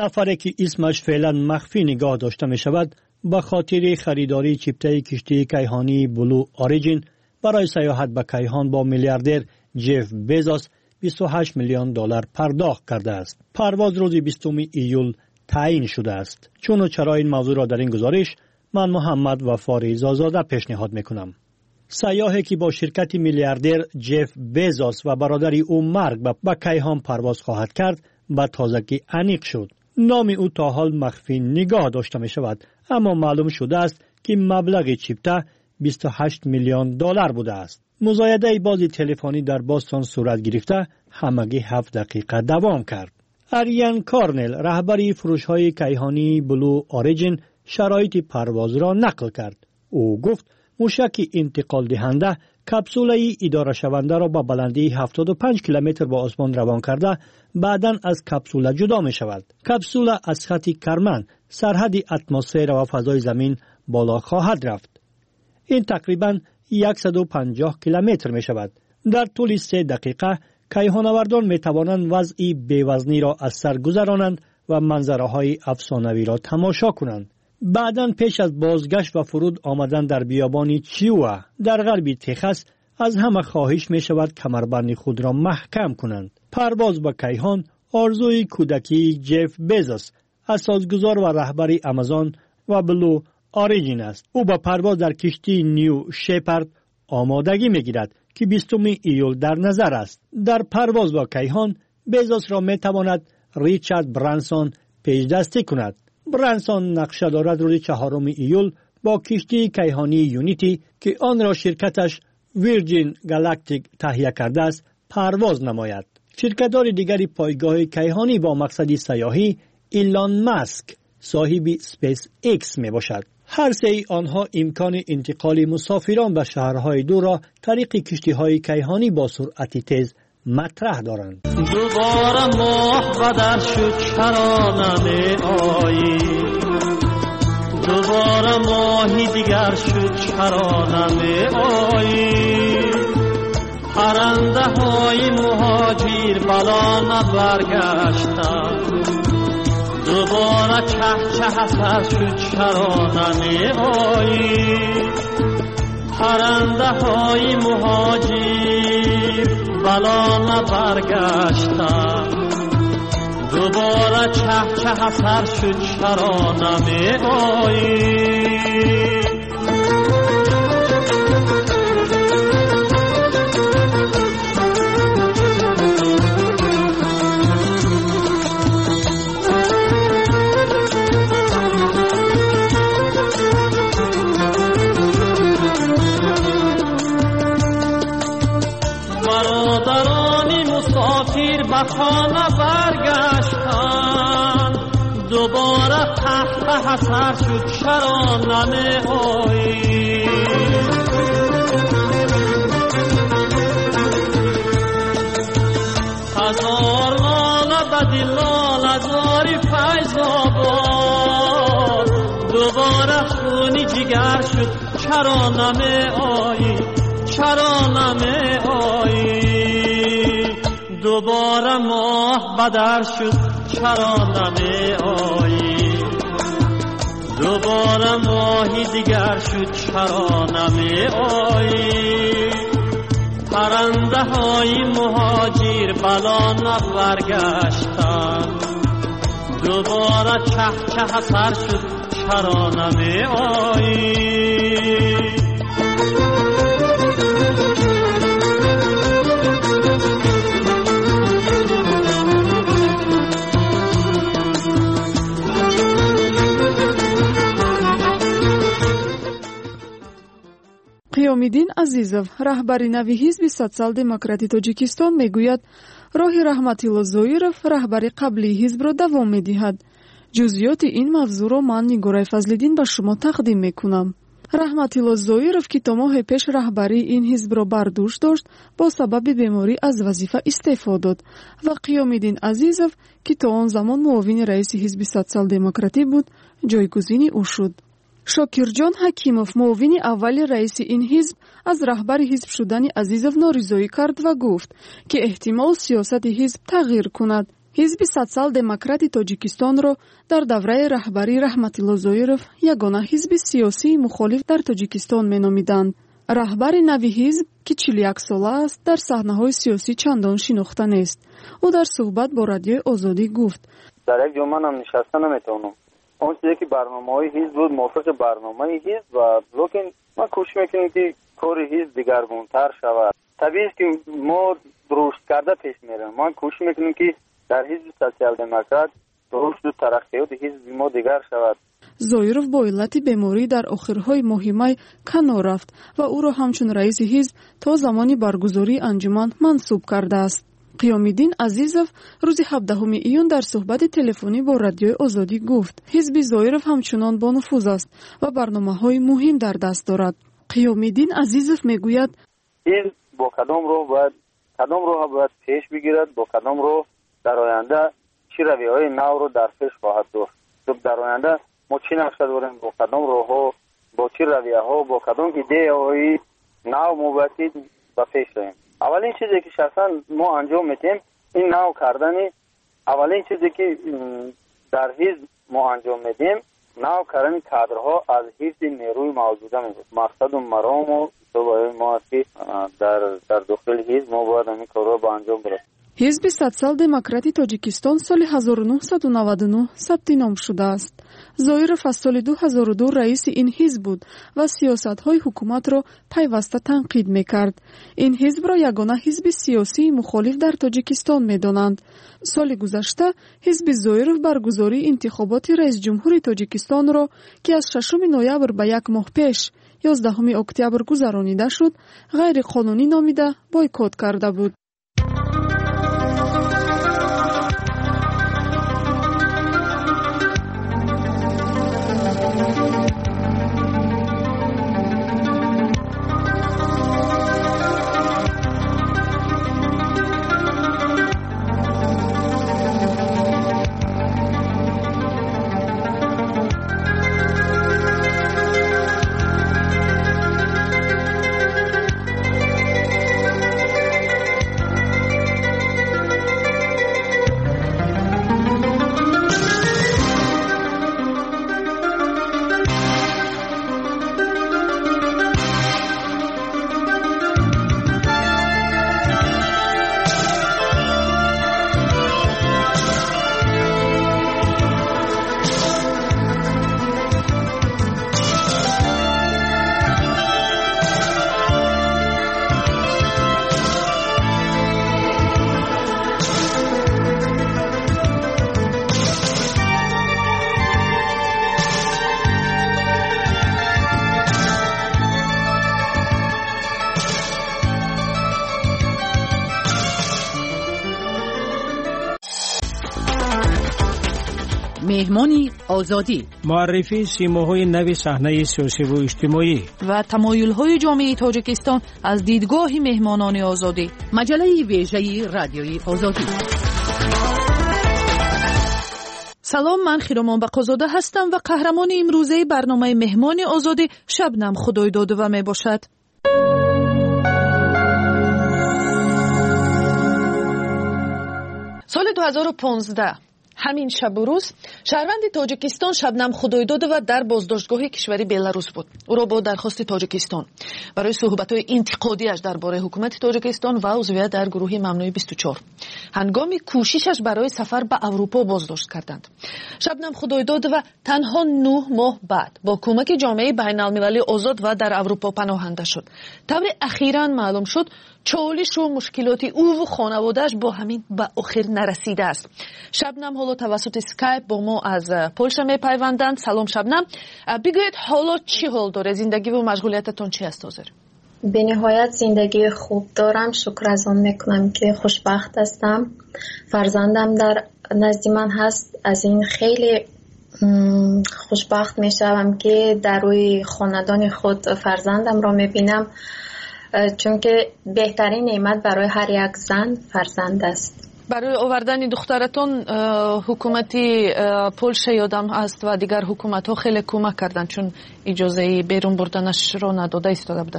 نفری که اسمش فعلا مخفی نگاه داشته می شود به خاطر خریداری چیپته کشتی کیهانی بلو اوریجین برای سیاحت به کیهان با میلیاردر جف بیزوس 28 میلیون دلار پرداخت کرده است. پرواز روز 20 ایول تعیین شده است. چون و چرا این موضوع را در این گزارش من محمد وفاری زازاده پیشنهاد میکنم. سیاحی که با شرکت میلیاردر جف بیزوس و برادری او مارک به کیهان پرواز خواهد کرد به تازگی انیق شد. نام او تا حال مخفی نگاه داشته می شود، اما معلوم شده است که مبلغ چیپته 28 میلیون دلار بوده است. مزایده بازی تلفنی در باستون صورت گرفته همگی 7 دقیقه دوام کرد. اریان کارنل رهبری فروش‌های کیهانی بلو اوریجین شرایط پرواز را نقل کرد. او گفت موشک انتقال دهنده کپسول اداره شونده را با بلندی 75 کیلومتر با آسمان روان کرده بعداً از کپسول جدا می شود. کپسول از خط کرمن سرحد اتمسفر و فضای زمین بالا خواهد رفت. این تقریباً 150 کیلومتر می شود. در طول 3 دقیقه کیهانوردان می توانند وضعی بی‌وزنی را از سر گذرانند و منظره های افسانوی را تماشا کنند. بعداً پیش از بازگشت و فرود آمدن در بیابان چیوا در غرب تگزاس از همه خواهش می شود کمربند خود را محکم کنند. پرواز به کیهان آرزوی کودکی جف بیزوس، اساسگذار و رهبری آمازون و بلو اوریجین است. او با پرواز در کشتی نیو شپرد آمادگی می گیرد که 20 ایول در نظر است. در پرواز با کیهان بیزوس را می تواند ریچارد برانسون پیشدستی کند. برانسون نقشه دارد روز 4 ایول با کشتی کیهانی یونیتی که آن را شرکتش ویرجین گالاکتیک تهیه کرده است پرواز نماید. شرکت‌دار دیگری پایگاه کیهانی با مقصد سیاحی ایلان ماسک صاحب اسپیس ایکس می باشد. هر سه آنها امکان انتقال مسافران به شهرهای دور را طریق کشتی‌های کیهانی با سرعت تیز مطرح دارند. دوباره ماه بدر شد چرا نمی آیی، دوباره ماهی دیگر شد چرا نمی آیی، پرنده های مهاجر بلا نبرگشتن، دوباره چه چه سر شد چرا نمی آیی، پرنده های مهاجر بلا نبرگشتن، دوباره چه چه سر شد چرا نمی آیی. برادرانی مسافر به خانه برگشتن، دوباره تحت حسر شد چرا نمی آیی، هزار لاله به دلال هزار فیض آباد، دوباره خونی جگر شد چرا نمی آیی، چرا نمی آیی، دوباره ماه بدر شد چرا نمی آیی، دوباره ماهی دیگر شد چرا نمی آیی، پرنده های مهاجر بلا نبرگشتن، دوباره چه چه سر شد چرا نمی آیی. қиёмиддин азизов раҳбари нави ҳизби социал-демократи тоҷикистон мегӯяд роҳи раҳматилло зоиров раҳбари қаблии ҳизбро давом медиҳад. ҷузъиёти ин мавзӯъро ман нигораи фазлиддин ба шумо тақдим мекунам. раҳматилло зоиров ки то моҳе пеш раҳбарии ин ҳизбро бар дӯш дошт бо сабаби беморӣ аз вазифа истеъфо дод ва қиёмиддин азизов ки то он замон муовини раиси ҳизби социал-демократӣ буд ҷойгузини ӯ шуд. шокирҷон ҳакимов муовини аввали раиси ин ҳизб аз раҳбари ҳизб шудани азизов норизоӣ кард ва гуфт ки эҳтимол сиёсати ҳизб тағйир кунад. ҳизби социал-демократи тоҷикистонро дар давраи раҳбарии Раҳматилло Зоиров ягона ҳизби сиёсии мухолиф дар Тоҷикистон меномиданд. раҳбари нави ҳизб ки 41 сола аст дар саҳнаҳои сиёсӣ чандон шинохта нест. ӯ дар суҳбат бо радиои Озодӣ гуфт: дар як ҷо манам нишаста наметавонам. он чизе ки барномаҳои ҳизб буд мувофиқи барномаи ҳизб ва локин ман кӯшиш мекунем ки кори ҳизб дигаргунтар шавад. табиист ки мо рушд карда пеш мерем. ман кӯшиш мекунем ки дар ҳизби социал-демократ рушду тараққиёти ҳизби мо дигар шавад. Зоиров бо иллати беморӣ дар охирҳои моҳи май канор рафт ва ӯро ҳамчун раиси ҳизб то замони баргузории анҷуман мансуб кардааст. қиёмиддин Азизов рӯзи 17 июн дар суҳбати телефонӣ бо радиои Озодӣ гуфт: ҳизби Зоиров ҳамчунон бонуфуз аст ва барномаҳои муҳим дар даст дорад. қиёмиддин Азизов мегӯяд: ҳизб бо кадом роҳ бояд пеш бигирад, бо кадом роҳ дар оянда чӣ равияҳои навро дар пеш хоҳад дошт. дар оянда мо чӣ нақша дорем, бо кадом роҳҳо, бо чӣ равияҳо, бо кадом идеяҳои нав мо бояд ба пеш роем. аввалин чизе ки шахсан мо анҷом медиҳем ин нав кардани аввалин чизе ки дар ҳизб мо анҷом медиҳем нав кардани кадрҳо аз ҳифзи нерӯи мавҷуда мебошад. мақсаду марому ҳисобҳои мо аст ки дар дохили ҳизб мо бояд ҳамин корро ба анҷом бирасем. ҳизби социал-демократи Тоҷикистон соли 1999 сабти ном шудааст. Зоиров аз соли 2002 раиси ин ҳизб буд ва сиёсатҳои ҳукуматро пайваста танқид мекард. Ин ҳизбро ягона ҳизби сиёсии мухолиф дар Тоҷикистон медонанд. соли гузашта ҳизби Зоиров баргузории интихоботи раисҷумҳури Тоҷикистонро ки аз 6 ноябр ба як моҳ пеш 11 октябр гузаронида шуд, ғайриқонунӣ номида бойкот карда буд. مهمانی آزادی، معرفی سیماهای نو صحنه سیاسی و اجتماعی و تمایل‌های جامعه تاجیکستان از دیدگاه مهمانان آزادی. مجله ویژه رادیوی آزادی. سلام، من خیرامان بقازاده هستم و قهرمان امروزه برنامه مهمان آزادی شبنم خدایدادوه می باشد. سال 2015 همین شب و روز شهروند تاجیکستان شبنم خدایدادوه در بازداشتگاه کشوری بلاروس بود. او را با درخواست تاجیکستان برای صحبت‌های انتقادیش درباره حکومت تاجیکستان و عضویت در گروه ممنوع 24 هنگام کوششش برای سفر به اروپا بازداشت کردند. شبنم خدایدادوه تنها 9 ماه بعد با کمک جامعه بین‌المللی آزاد و در اروپا پناهنده شد. طوری اخیراً معلوم شد چالش و مشکلات او و خانواده‌اش با همین به آخر نرسیده است. شبنم حالا توسط اسکایپ با ما از پولشا میپیوندند. سلام شبنم، بگویید حالا چی حال داره؟ زندگی و مشغولیتتون چی است حاضر؟ به نهایت زندگی خوب دارم، شکر از آن میکنم که خوشبخت هستم. فرزندم در نزد من هست، از این خیلی خوشبخت میشم که در روی خاندان خود فرزندم را میبینم، چون که بهترین نعمت برای هر یک زن فرزند است. برای آوردن دخترتون حکومتی پولشا یادم است و دیگر حکومت ها خیلی کمک کردن، چون اجازه بیرون بردنش را نداده ایستاده بودن.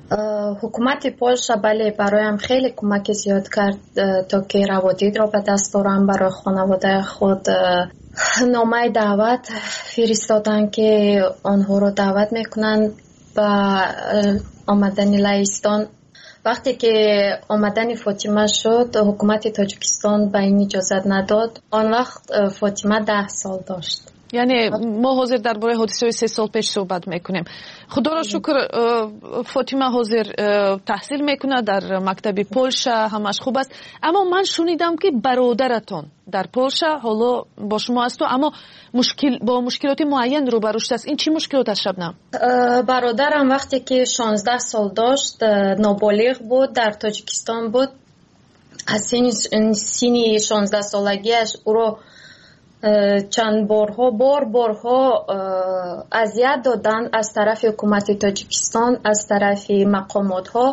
حکومت پولش بله برایم خیلی کمک زیاد کرد تا که روادید را به دست آورم. برای خانواده خود نامه دعوت فرستادن که آنها را دعوت میکنن به آمدن لهستان. وقتی که آمدن فاطمه شد حکومت تاجیکستان به این اجازت نداد. آن وقت فاطمه 10 سال داشت. یعنی ما حاضر درباره حادثه 3 سال پیش صحبت میکنیم. خدا را شکر فاطمه حاضر تحصیل میکنه در مکتب پولش، همش خوب است. اما من شنیدم که برادرتون در پولش حالا با شما است، اما با مشکلات معین روبرو شده است. این چی مشکلات است شبنم؟ برادرم وقتی که 16 سال داشت نابالغ بود، در تاجیکستان بود. از سن 16 سالگیش او را چند بارها اذیت دادن از طرف حکومت تاجیکستان، از طرف مقامات ها.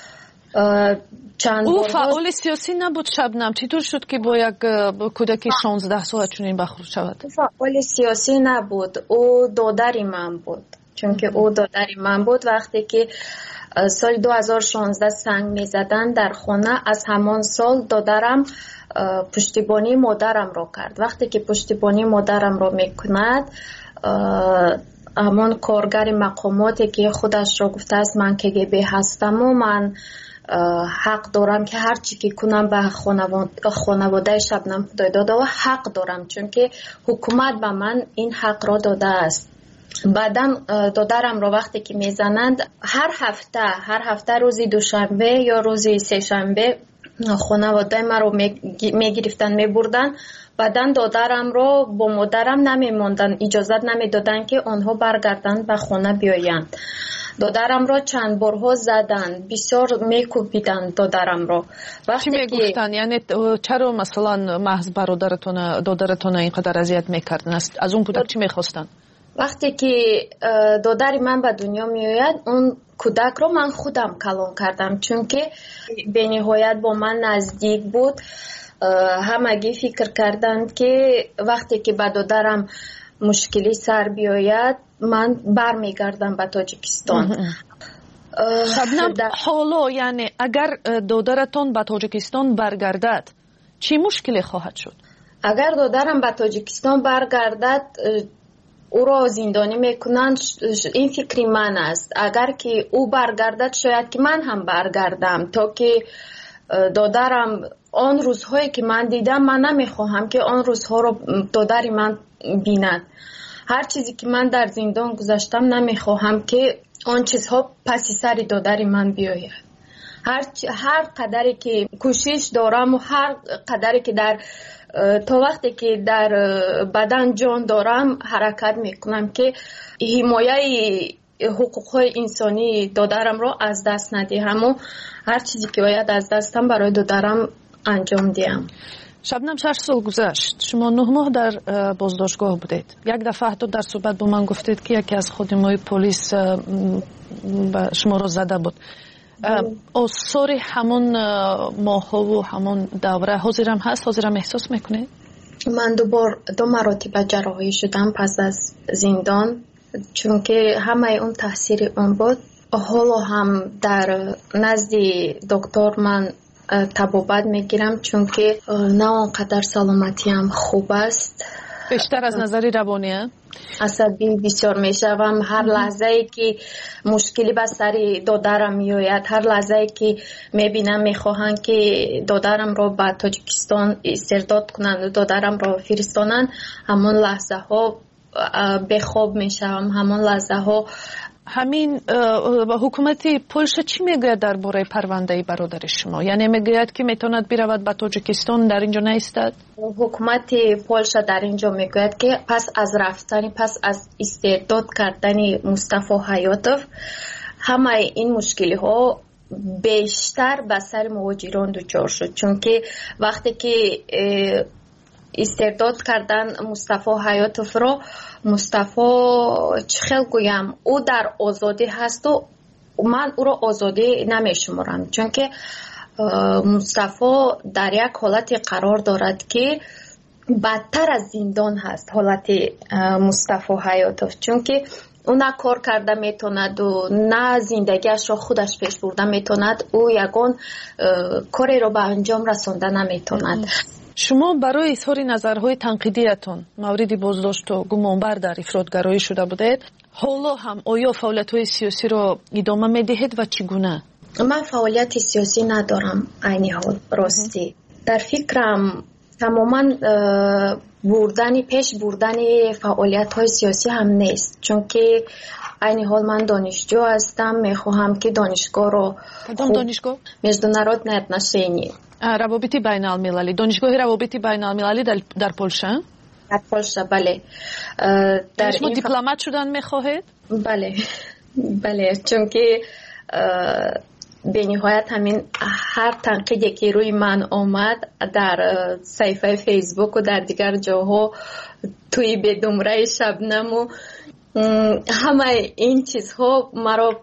او فعال سیاسی نبود شبنم؟ چطور شد که با یک کودک 16 ساله چنین برخورد شود؟ فعال سیاسی نبود، او دادر من بود. چون او دادر من بود. وقتی که سال 2016 سنگ می زدن در خانه، از همان سال دادرم پشتیبانی مادرم را کرد. وقتی که پشتیبانی مادرم را میکند، همان کارگر مقاماتی که خودش را گفته است من KGB هستم و من حق دارم که هر چی که کنم به خانواده شبنم خدایداد و حق دارم، چون که حکومت به من این حق را داده است. بعدم دادرم را وقتی که میزنند هر هفته روزی دوشنبه یا روزی سه‌شنبه خانواده ما رو میگرفتن میبردن. بعدن دادرم رو با مادرم نمیموندن، اجازت نمیدادن که آنها برگردن به خانه بیایند. دادرم رو چند بارها زدن، بسیار میکوبیدن دادرم رو. چی میگفتن؟ یعنی چرا مثلا محض دادرتون اینقدر اذیت میکردن؟ از اون کودک چی میخواستن؟ وقتی که دادر من به دنیا میآید، اون کودک رو من خودم کلان کردم، چون که به نهایت با من نزدیک بود. همگی فکر کردند که وقتی که به دادرم مشکلی سر بیاید من برمیگردم به تاجیکستان. شبنم حالا یعنی اگر دادرتون به تاجیکستان برگردد چی مشکلی خواهد شد؟ اگر دادرم به تاجیکستان برگردد او را زندانی میکنند. این فکری من است. اگر که او برگردد شاید که من هم برگردم، تا که دادرم آن روزهایی که من دیدم من نمیخواهم که آن روزها رو دادر من بیند. هر چیزی که من در زندان گذاشتم نمیخواهم که آن چیزها پس سر دادر من بیاید. هر قدری که کوشش دارم و هر قدری که تا وقتی که در بدن جان دارم حرکت میکنم که حمایت حقوقهای انسانی دادرم را از دست ندهم و هر چیزی که باید از دستم برای دادرم انجام دهم. شبنم 6 سال گذشت، شما 9 ماه در بازداشتگاه بودید. یک دفعه حتی در صحبت با من گفتید که یکی از خادمای پلیس شما را زده بود. آثار همون ماه و همون دوره حاضرم هست؟ حاضرم احساس میکنه؟ من دو مراتب جراحی شدم پس از زندان، چون که همه اون تاثیر اون بود. حالا هم در نزد دکتر من طبابت میگیرم، چون که نه آنقدر سلامتیم خوب است. بیشتر از نظر روانیه؟ عصبی بسیار میشوم. هر لحظه ای که مشکلی به سر دادرم میآید، هر لحظه ای که میبینم میخواهند که دادرم را به تاجیکستان استرداد کنند و دادرم را فرستانند، همون لحظه ها به خواب میشوم. همون لحظه ها همین حکومت پولش چی میگوید درباره پرونده برادر شما؟ یعنی میگوید که میتواند برود به تاجیکستان، در اینجا نایستد؟ حکومت پولش در اینجا میگوید که پس از استرداد کردن مصطفی حیاتوف همه این مشکلی ها بیشتر به سر مهاجران دچار شد، چون که وقتی که استرداد کردن مصطفی حیاتوف را، مصطفی چخیل گویم او در آزادی هست و من او را آزادی نمیشمارم، چون که مصطفی در یک حالت قرار دارد که بدتر از زندان هست حالت مصطفی حیاتوف، چون که نه کار کرده میتوند و نه زندگیش را خودش پیش برده میتوند، او یگان کاری را به انجام رسانده نمیتوند. شما برای اظهار نظرهای تنقیدیتون مورد بازداشت و گمانبر در افراطگرایی شده بودید. حالا هم آیا فعالیت‌های سیاسی را ادامه میدهید و چگونه؟ من فعالیت سیاسی ندارم عین حال راستی. در فکرم تماما پیش بردن فعالیت‌های سیاسی هم نیست، چون که عین حال من دانشجو هستم. میخواهم که دانشگاه رو کدام دانشگاه؟ международное отношение. روابط بین المللی. دانشگاه روابط بین المللی در پولشه؟ در پولشه بله. در شما دیپلمات شدن میخواهید؟ بله چون که به نهایت همین هر تنقیدی که روی من آمد در صفحه فیسبوک و در دیگر جاها توی بدمره شبنم و همه این چیزها مرا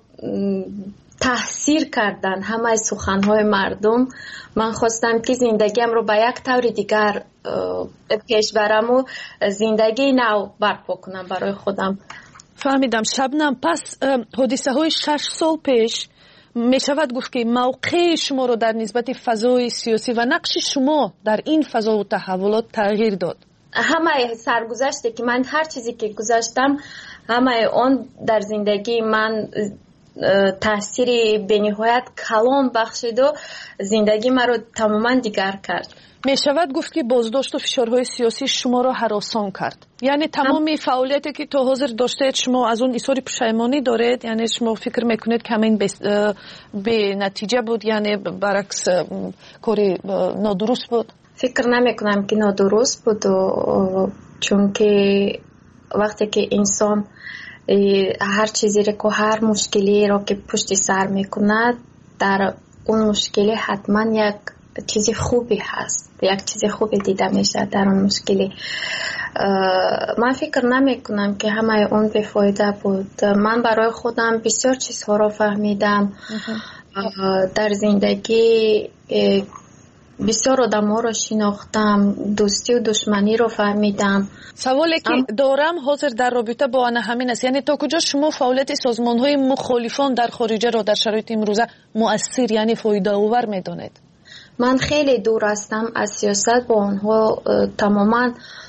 تاثیر کردن، همه سخنهای مردم. من خواستم که زندگیم رو به یک طور دیگر پیش برم و زندگی نو برپا کنم برای خودم. فهمیدم. شبنم، پس حادثه های 6 سال پیش می شود گفت که موقع شما رو در نسبت فضای سیاسی و نقش شما در این فضا و تحولات تغییر داد؟ همه سرگذشته که من هر چیزی که گذاشتم همه آن در زندگی من تاثیر به نهایت کلان بخشید و زندگی من رو تماما دیگر کرد. می شود گفت که بازداشت و فشارهای سیاسی شما را هراسان کرد. یعنی تمام فعالیتی که تا حاضر داشتید شما از اون اظهار پشیمانی دارید؟ یعنی شما فکر میکنید که همین به نتیجه بود، یعنی برعکس کاری نادرست بود؟ فکر نمیکنم که نادرست بود، چون که وقتی که انسان هر چیزی رو که هر مشکلی رو که پشت سر میکند، در اون مشکلی حتما یک چیز خوبی هست، یک چیز خوبی دیده میشه در اون مشکلی. من فکر نمی کنم که همه اون بفایده بود. من برای خودم بسیار چیزها رو فهمیدم در زندگی، بسیار آدم ها رو شناختم، دوستی و دشمنی رو فهمیدم. سوالی که دارم حاضر در رابطه با آن همین است، یعنی تا کجا شما فعالیت سازمان های مخالفان در خارجه را در شرایط امروزه مؤثر یعنی فایده آور میدانید؟ من خیلی دور هستم از سیاست، با آنها تماما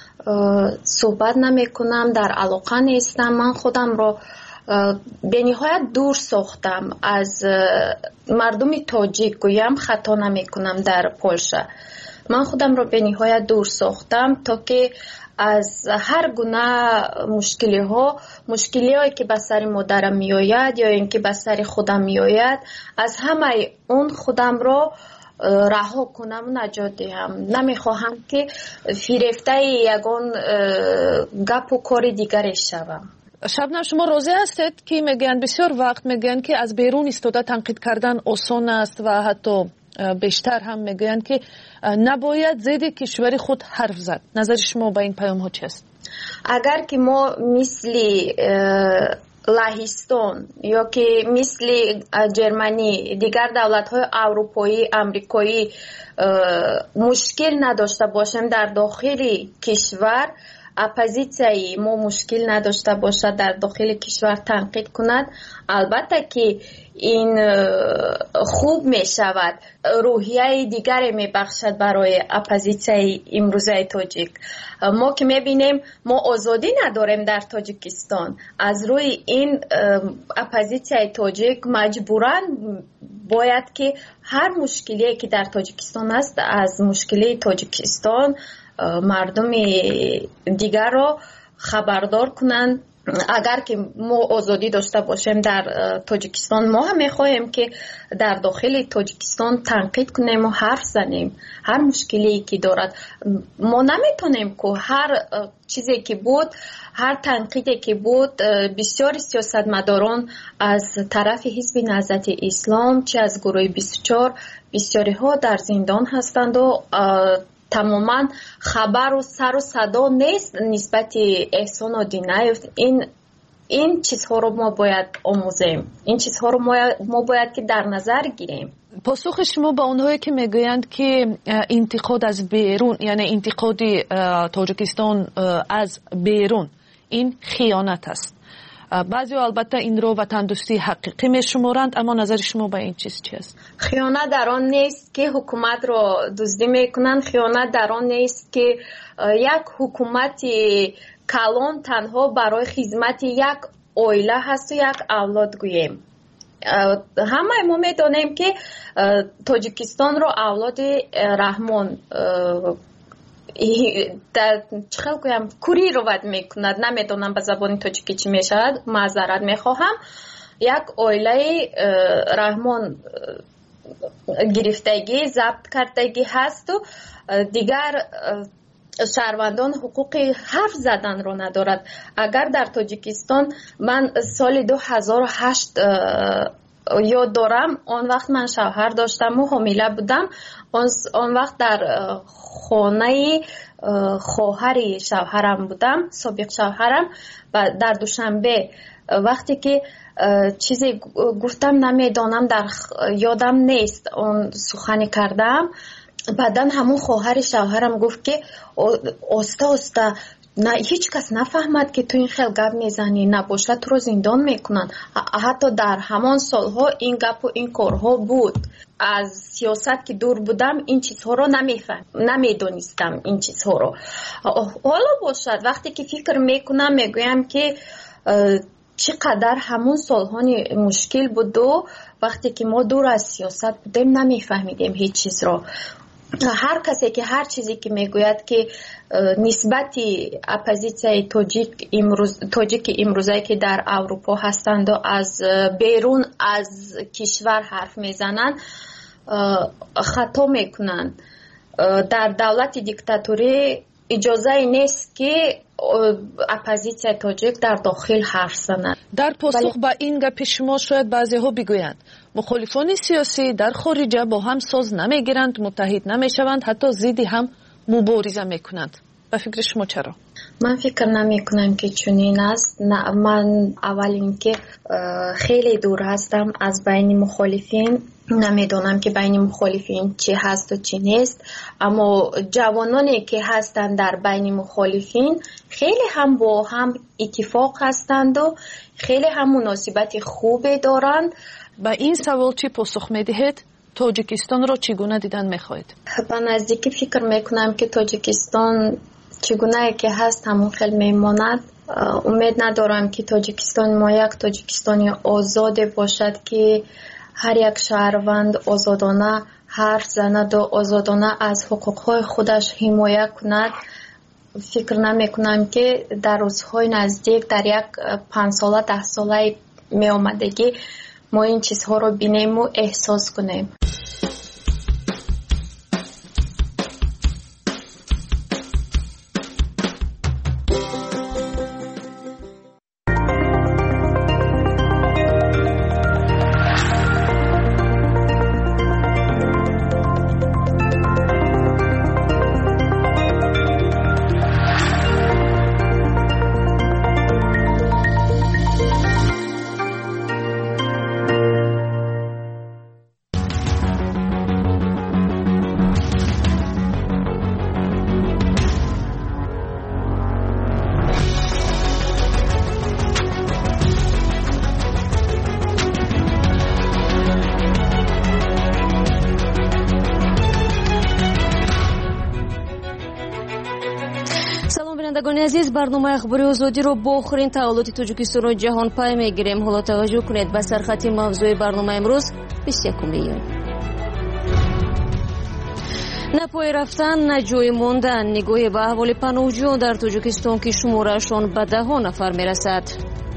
صحبت نمی کنم، در علاقه نیستم. من خودم را به نهایت دور ساختم از مردم تاجیک، گویم خطا نمی کنم در پولشه. من خودم را به نهایت دور ساختم تا که از هر گونه مشکلی هایی که به سر مادرم می آید یا اینکه به سر خودم می آید، از همه اون خودم را رها کنم و نجات دهم. نمیخواهم که فریفته یگان گپ و کار دیگری شوم. شبنم، شما راضی هستید که میگن بسیار وقت میگن که از بیرون ایستاده تنقید کردن آسان است و حتی بیشتر هم میگن که نباید ضد کشور خود حرف زد؟ نظر شما با این پیام ها چی است؟ اگر که ما مثل لهستان یا که مثل جرمنی دیگر دولت های اروپایی امریکایی مشکل نداشته باشیم در داخل کشور، اپوزیسیای ما مشکل نداشته باشد در داخل کشور تنقید کند، البته که این خوب می شود، روحیه دیگری می بخشد برای اپوزیسیای امروزه تاجیک. ما که می بینیم ما آزادی نداریم در تاجیکستان، از روی این اپوزیسیای تاجیک مجبوراً باید که هر مشکلی که در تاجیکستان است از مشکلی تاجیکستان مردم دیگر را خبردار کنند. اگر که ما آزادی داشته باشیم در تاجیکستان، ما هم میخواهیم که در داخل تاجیکستان تنقید کنیم و حرف زنیم هر مشکلی که دارد. ما نمیتونیم که هر چیزی که بود، هر تنقیدی که بود، بسیاری سیاستمداران از طرف حزب نهضت اسلام چه از گروه 24 بسیاری ها در زندان هستند و تماما خبر و سر و صدا نیست نسبت احسان آدینایف. این چیزها رو ما باید آموزیم، این چیزها رو ما باید که در نظر گیریم. پاسخ شما به اونهایی که میگویند که انتقاد از بیرون، یعنی انتقاد تاجیکستان از بیرون، این خیانت است، بعضی البته این رو وطن دوستی حقیقی میشمارند، اما نظر شما به این چیز چی است؟ خیانت در آن نیست که حکومت رو دزدی میکنند، خیانت در آن نیست که یک حکومت کلان تنها برای خدمت یک عائله هست و یک اولاد گوییم. همه ما میدانیم که تاجیکستان رو اولاد رحمان چخل گویم کوری رو ود میکند، نمیدونم به زبان تاجیکی چی میشود، معذرت میخواهم. یک عائله رحمان گرفتگی ضبط کردگی هست و دیگر شهروندان حقوق حرف زدن رو ندارد. اگر در تاجیکستان من سال 2008 یاد دارم، آن وقت من شوهر داشتم و حامله بودم. آن وقت در خانه خواهر شوهرم بودم، سابق شوهرم، و در دوشنبه وقتی که چیزی گفتم نمیدانم، در یادم نیست، اون سخنی کردم. بعدن همون خواهر شوهرم گفت که آسته نه هیچ کس نفهمد که تو این خیلی گپ میزنی، نباشه تو رو زندان میکنن. حتی در همان سالها این گپ و این کارها بود. از سیاست که دور بودم این چیزها رو نمیدونستم این چیزها رو. حالا باشد وقتی که فکر میکنم میگویم که چقدر همون سالها مشکل بود و وقتی که ما دور از سیاست بودیم نمیفهمیدیم هیچ چیز رو. هر کسی که هر چیزی که میگوید که نسبت اپوزیسیای تاجیک امروزی که در اروپا هستند و از بیرون از کشور حرف میزنند خطا میکنند. در دولت دیکتاتوری اجازه نیست که اپوزیسیای تاجیک در داخل حرف زند. در پاسخ به این گپ شما شاید بعضی ها بگویند مخالفان سیاسی در خارج با هم ساز نمیگیرند، متحد نمیشوند، حتی ضد هم مبارزه میکنند. به فکر شما چرا؟ من فکر نمی کنم که چنین است. من اول اینکه خیلی دور هستم از بین مخالفین، نمیدونم که بین مخالفین چی هست و چی نیست، اما جوانانی که هستند در بین مخالفین خیلی هم با هم اتفاق هستند و خیلی هم مناسبت خوبی دارند. با این سوال چی پاسخ میدهید؟ تاجیکستان را چگونه دیدن میخواهید؟ به نزدیکی فکر میکنم که تاجیکستان چگونه که هست همون خیلی میماند. امید ندارم که تاجیکستان ما یک تاجیکستانی آزاد باشد که هر یک شهروند آزادانه حرف زند و آزادانه از حقوقهای خودش حمایت کند. فکر نمی کنم که در روزهای نزدیک در یک 5 ساله 10 ساله می آمدگی ما این چیزها رو بینیم و احساس کنیم. шунавандагони азиз, барномаи ахбори озодиро бо охирин таваллути Тоҷикистону ҷаҳонпай мегирем. ҳоло таваҷҷӯҳ кунед ба сархати мавзӯи барномаи имрӯз 21 июн. на пои рафтан, на ҷои мондан, нигоҳе ба аҳволи паноҳҷӯён дар Тоҷикистон ки шумораашон ба 10 нафар мерасад.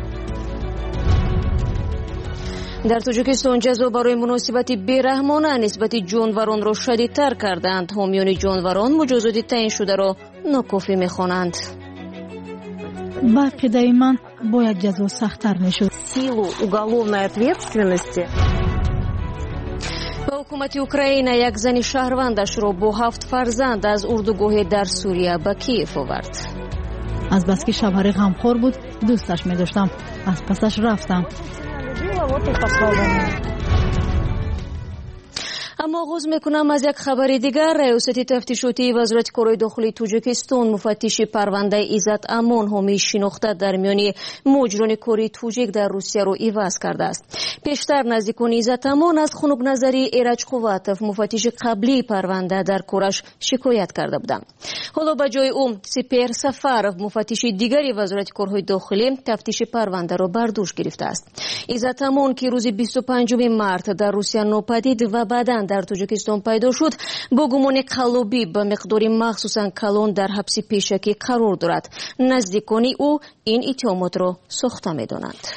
дар Тоҷикистон ҷазо барои муносибати бераҳмона нисбати ҷонваронро шадидтар карданд. ҳомиёни ҷонварон муҷозоти таъиншударо нокофӣ мехонанд. ба ақидаи ман бояд ҷазо сахттар мешуд. Силу уголовной ответственности. ба ҳукумати Украина як зани шаҳрвандашро бо 7 фарзанд аз урдугоҳе дар Сурия ба Киев овард. азбаски шавҳари ғамхор буд, дӯсташ медоштам, аз пасаш рафтам. اما آغاز میکنم از یک خبر دیگر. ریاست تفتیشاتی وزارت کارهای داخلی تاجیکستان مفتش پرونده عزت امان حامی شناخته در میان مجران کاری توجیک در روسیه را عوض کرده است. پیشتر نزدیکان عزت امان از خنوب نظری ایرج قواتف مفتش قبلی پرونده در کارش شکایت کرده بودند. حالا به جای او سپر سفرов مفتش دیگری وزارت کارهای داخلی تفتیش پرونده را بر دوش گرفته است. عزت امان که روز 25 مارت در روسیه ناپدید و بعداً در تاجیکستان پیدا شد با گمان قلابی به مقداری مخصوصاً کلان در حبس پیشکی قرار دارد. نزدیکانی او این اتهامات را ساخته می‌دانند.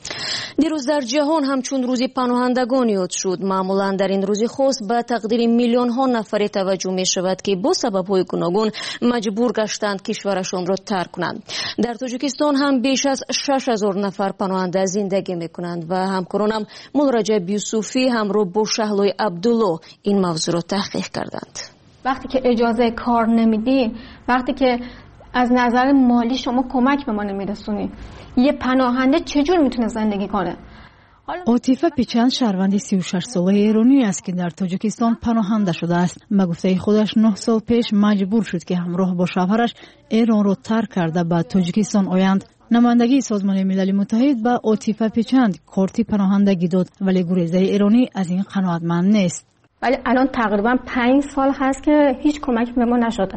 دیروز در جهان همچون روز پناهندگان یاد شد. معمولا در این روز خاص به تقدیر میلیون ها نفر توجه می شود که با سبب های گوناگون مجبور گشتند کشورشان را ترک کنند. در تاجیکستان هم بیش از 6000 نفر پناهنده زندگی می کنند و همکارانم مولرجب یوسفی همراه با شهلای عبدالله این موضوع را تحقیق کردند. وقتی که اجازه کار نمیدین، وقتی که از نظر مالی شما کمک به ما نمیرسونید، یه پناهنده چجور میتونه زندگی کنه؟ عاطفه پیچند شهروند 36 ساله ایرانی است که در تاجیکستان پناهنده شده است. به گفته خودش 9 سال پیش مجبور شد که همراه با شوهرش ایران را ترک کرده به تاجیکستان آیند. نمایندگی سازمان ملل متحد به عاطفه پیچند کارت پناهندگی داد ولی گریزه ایرانی از این قناعتمند نیست. ولی الان تقریبا 5 سال هست که هیچ کمک به ما نشده.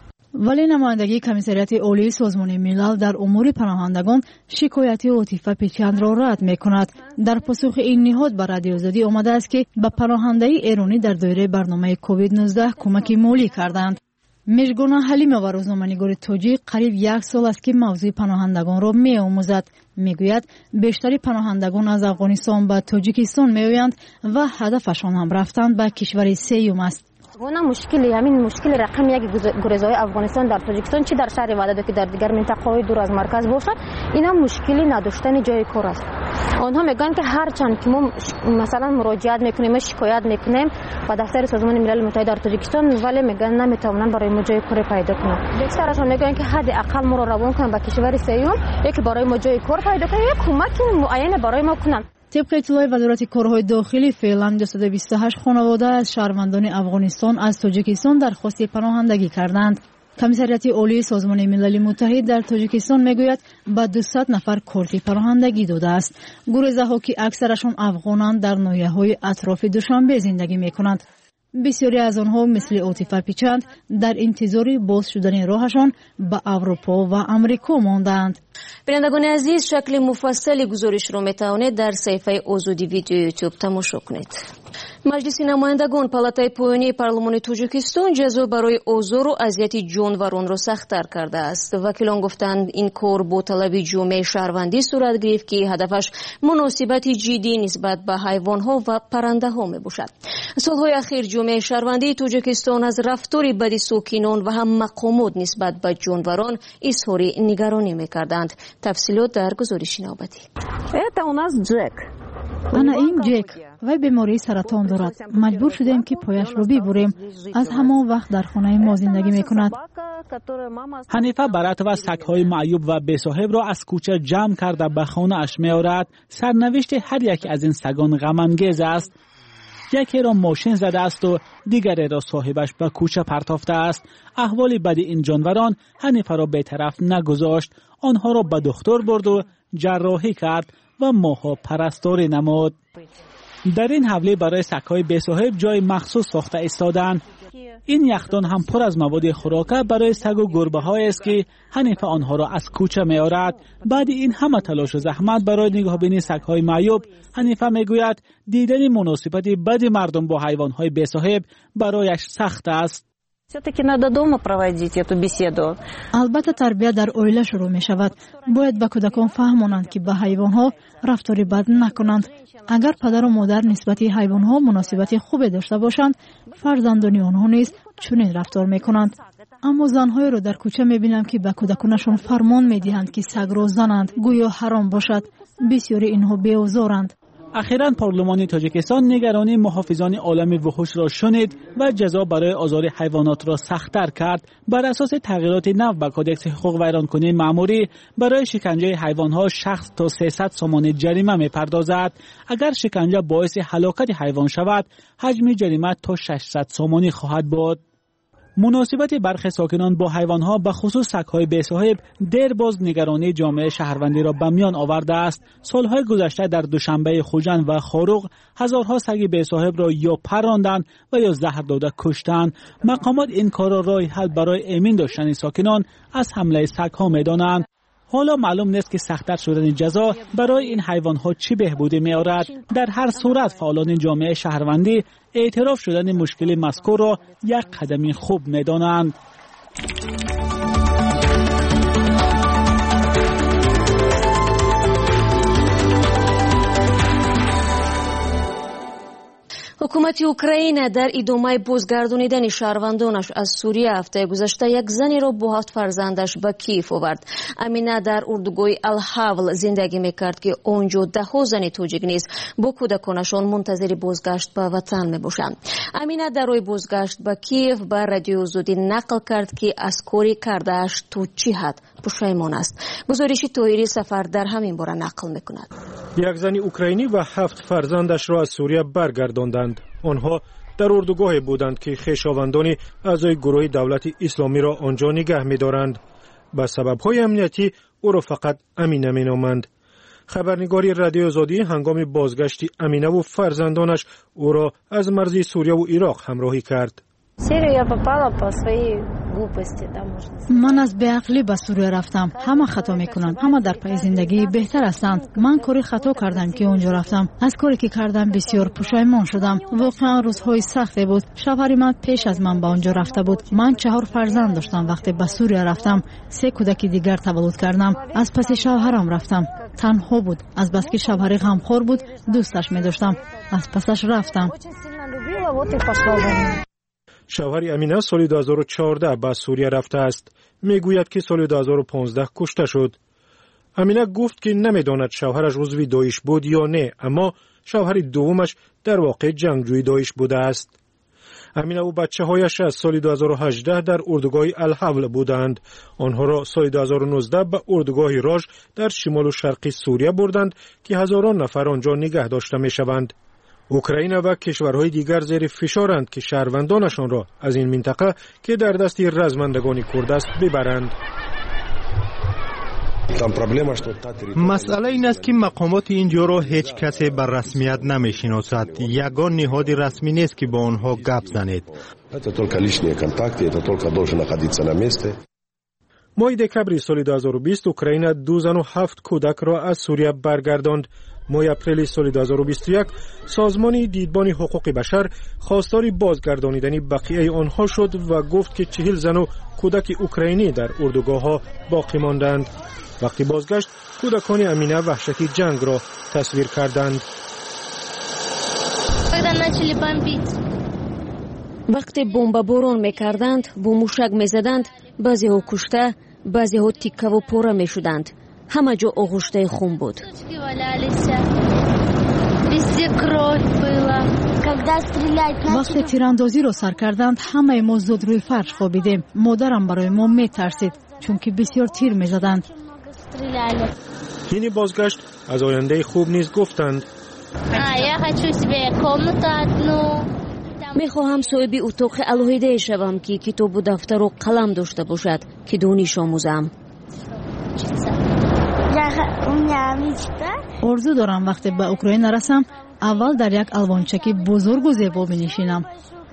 ولی نمایندگی کمیسریت عالی سازمان ملل در امور پناهندگان شکایت عاطفه پیچند را رد می‌کند. در پاسخ این نهاد به رادیو آزادی آمده است که به پناهنده ایرانی در دایره برنامه کووید 19 کمک مالی کردند. مژگان حلیمه و روزنامه‌نگار تاجیک قریب 1 سال است که موضوع پناهندگان را می‌آموزد. میگوید بیشتر پناهندگان از افغانستان به تاجیکستان می‌آیند و هدفشان هم رفتن به کشور سوم است. همین مشکل رقم یک گریزهای افغانستان در تاجیکستان چی در شهر وحدت که در دیگر منطقه‌های دور از مرکز باشد، این هم مشکلی نداشتن جای کار است. آنها میگن که هر چند که ما مثلا مراجعت میکنیم، شکایت میکنیم و دفتر سازمان ملل متحد در تاجیکستان، ولی میگن نمیتونن برای ما جای کار پیدا کنن. بیشترشون میگن که حداقل ما رو روان کنن به کشور سوم، یکی برای ما جای کار پیدا کنن، یک کمک معین برای ما کنن. طبق اطلاع وزارت کارهای داخلی فعلا 228 خانواده از شهروندان افغانستان از تاجیکستان درخواست پناهندگی کردند. کمیسریت عالی سازمان ملل متحد در تاجیکستان میگوید به 200 نفر کارت پناهندگی داده است. گریزه‌ها که اکثرشون افغانان در ناحیه‌های اطراف دوشنبه زندگی میکنند. بسیاری از آنها مثل عاطفه پیچند در انتظار باز شدن راهشان به اروپا و امریکا ماندند. بینندگان عزیز، شکل مفصل گزارش رو میتوانید در صفحه آزادی ویدیو یوتیوب تماشا کنید. مجلس نمایندگان پالاتای پایانی پارلمان تاجیکستان جزا برای آزار و اذیت جانوران را سخت‌تر کرده است. وکیلان گفتند این کار با طلب جامعه شهروندی صورت گرفت که هدفش مناسبت جدی نسبت به حیوان‌ها و پرنده‌ها میباشد. سال‌های اخیر جامعه شهروندی تاجیکستان از رفتار بد ساکنان و هم مقامات نسبت به جانوران اظهار نگرانی می‌کردند. تفصیلات در گزارش نوبتی. این جک وی بیماری سرطان دارد. مجبور شدیم که پایش رو ببریم. از همان وقت در خانه ما زندگی میکند. حنیفه برات و سگ‌های معیوب و بی‌صاحب را از کوچه جمع کرده به خانه اش می‌آورد. سرنوشت هر یک از این سگان غم‌انگیز است. یکی را ماشین زده است و دیگری را صاحبش به کوچه پرتافته است. احوال بد این جانوران حنیفه را بی‌طرف نگذاشت. آنها را به دکتر برد و جراحی کرد و ماها پرستاری نمود. در این حوله برای سگ‌های بی‌صاحب جای مخصوص ساخته ایستادند. این یخدان هم پر از مواد خوراکه برای سگ و گربه‌هایی است که حنیفه آنها را از کوچه می‌آورد. بعد این همه تلاش و زحمت برای نگهبانی سگ‌های معیوب، حنیفه میگوید دیدن مناسبت بد مردم با حیوان‌های بی‌صاحب برایش سخت است. البته تربیت در اویله شروع می شود. باید به کودکان فهمانند که به حیوانها رفتاری بد نکنند. اگر پدر و مادر نسبت حیوانها مناسبت خوبی داشته باشند، فرزندان آنها نیز چنین رفتار می کنند. اما زنهای را در کوچه می بینم که به کودکانشان فرمان می دهند که سگ را زنند گویا حرام باشد. بسیاری اینها بی‌آزارند. اخیراً پارلمان تاجیکستان نگرانی محافظان عالم وحوش را شنید و جزا برای آزار حیوانات را سخت‌تر کرد. بر اساس تغییرات نو به کدکس حقوق ویرانکنی مأموری برای شکنجه حیوانات شخص تا 300 سومان جریمه می‌پردازد. اگر شکنجه باعث هلاکت حیوان شود، حجم جریمه تا 600 سومانی خواهد بود. مناسبت برخی ساکنان با حیوانها به خصوص سگ‌های بی‌صاحب دیر باز نگرانی جامعه شهروندی را به میان آورده است. سالهای گذشته در دوشنبه خوجند و خاروق هزارها سگ بی‌صاحب را یا پراندند و یا زهر داده کشتند. مقامات این کار را راه حل برای امین داشتن ساکنان از حمله سگ‌ها می‌دانند. حالا معلوم نیست که سخت‌تر شدن جزا برای این حیوانات چی بهبودی می‌آورد. در هر صورت فعالان جامعه شهروندی اعتراف شدن مشکل مذکور را یک قدم خوب می‌دانند. حکومت اوکراین در ادامه بازگردانیدن شهروندانش از سوریه هفته گذشته یک زنی را با 7 فرزندش به کیف آورد. امینه در اردوگاه الحول زندگی میکرد که آنجا ده‌ها زن تاجیک نیز با کودکانشان منتظر بازگشت به وطن میباشند. امینه در راه بازگشت به کیف به رادیو آزادی نقل کرد که از کاری کرده‌اش تا چه حد پشیمان است. گزارش طاهری سفر در همین باره نقل میکند. یک زن اوکراینی و 7 فرزندش را از سوریه برگرداندند. آنها در اردوگاهی بودند که خویشاوندان اعضای گروه دولت اسلامی را آنجا نگه می‌دارند. به سبب‌های امنیتی او را فقط امینه می‌نامند. خبرنگاری رادیو آزادی هنگام بازگشت امینه و فرزندانش او را از مرزی سوریه و عراق همراهی کرد. من از بی‌عقلی به سوریه رفتم. همه خطا میکنند. همه در پای زندگی بهتر هستند. من کاری خطا کردم که اونجا رفتم. از کاری که کردم بسیار پشیمان شدم. واقعا روزهای سختی بود. شوهر من پیش از من به اونجا رفته بود. من 4 فرزند داشتم. وقتی به سوریه رفتم 3 کودک دیگر تولد کردم. از پس شوهرم رفتم. تنها بود. از بس که شوهر غمخوار بود دوستش می داشتم. از پسش رفتم. شوهر امینه سال 2014 به سوریه رفته است. میگوید که سال 2015 کشته شد. امینه گفت که نمیداند شوهرش عضو داعش بود یا نه، اما شوهر دومش در واقع جنگجوی داعش بوده است. امینه و بچه‌هایش از سال 2018 در اردوگاه الحول بودند. آنها را سال 2019 به اردوگاه راژ در شمال و شرقی سوریه بردند که هزاران نفر آنجا نگه داشته می‌شوند. اوکراین و کشورهای دیگر زیر فشارند که شهروندانشان را از این منطقه که در دست رزمندگان کرد است ببرند. مسئله این است که مقامات اینجا را هیچ کسی بر رسمیت نمیشناسد. یگان نهاد رسمی نیست که با آنها گپ زنید. ماه دکبر سال 2020 اوکراین 2 زن و 7 کودک را از سوریه برگرداند. ماه اپریل سال 2021 سازمان دیدبان حقوق بشر خواستار بازگردانیدن بقیه آنها شد و گفت که 40 زن و کودک اوکراینی در اردوگاه‌ها باقی ماندند. وقتی بازگشت کودکان امینه وحشت جنگ را تصویر کردند. وقتی بمباران میکردند، با موشک میزدند، بعضی ها کشته، بعضی ها تیکه و پاره میشدند. همه جا آغشته خون بود. وقتی تیراندازی را سر کردند همه ما زود روی فرش خوابیدیم. مادرم برای ما میترسید چون که بسیار تیر میزدند. این بازگشت از آینده خوب نیز گفتند. میخواهم صاحب اتاق الهیده شوم که کتاب و دفتر و قلم داشته باشد که دانش آموزم. آرزو دارم وقتی به اوکراین نرسم اول در یک الوانچک بزرگ و زیبا بنشینم.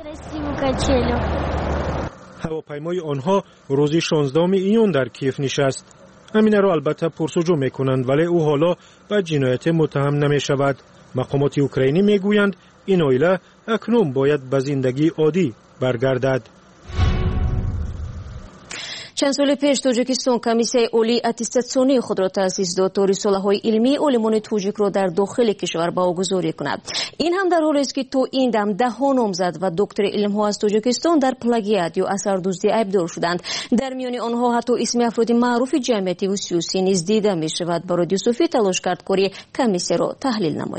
هواپیمای آنها روزی 16 ایون در کیف نشست. امینه را البته پرسجو میکنند ولی او حالا به جنایت متهم نمی شود. مقامات اوکراینی میگویند این عائله اکنون باید به زندگی عادی برگردد. چند سال پیش تاجیکستان کمیسیون عالی اتستاسیونی خود را تأسیس داد تا رساله‌های علمی عالمان تاجیک را در داخل کشور برگزاری کند. این هم در حالی است که تا این دم 10 نامزد و دکتر علم‌ها از تاجیکستان در پلاگیات یا اثردوزی عیبدار شدند. در میان آنها حتی اسم افراد معروف جمعیتی و سیاسی نیز دیده می‌شود. برای یوسفی تلاش کرد کاری کمیسیون را تحلیل نماید.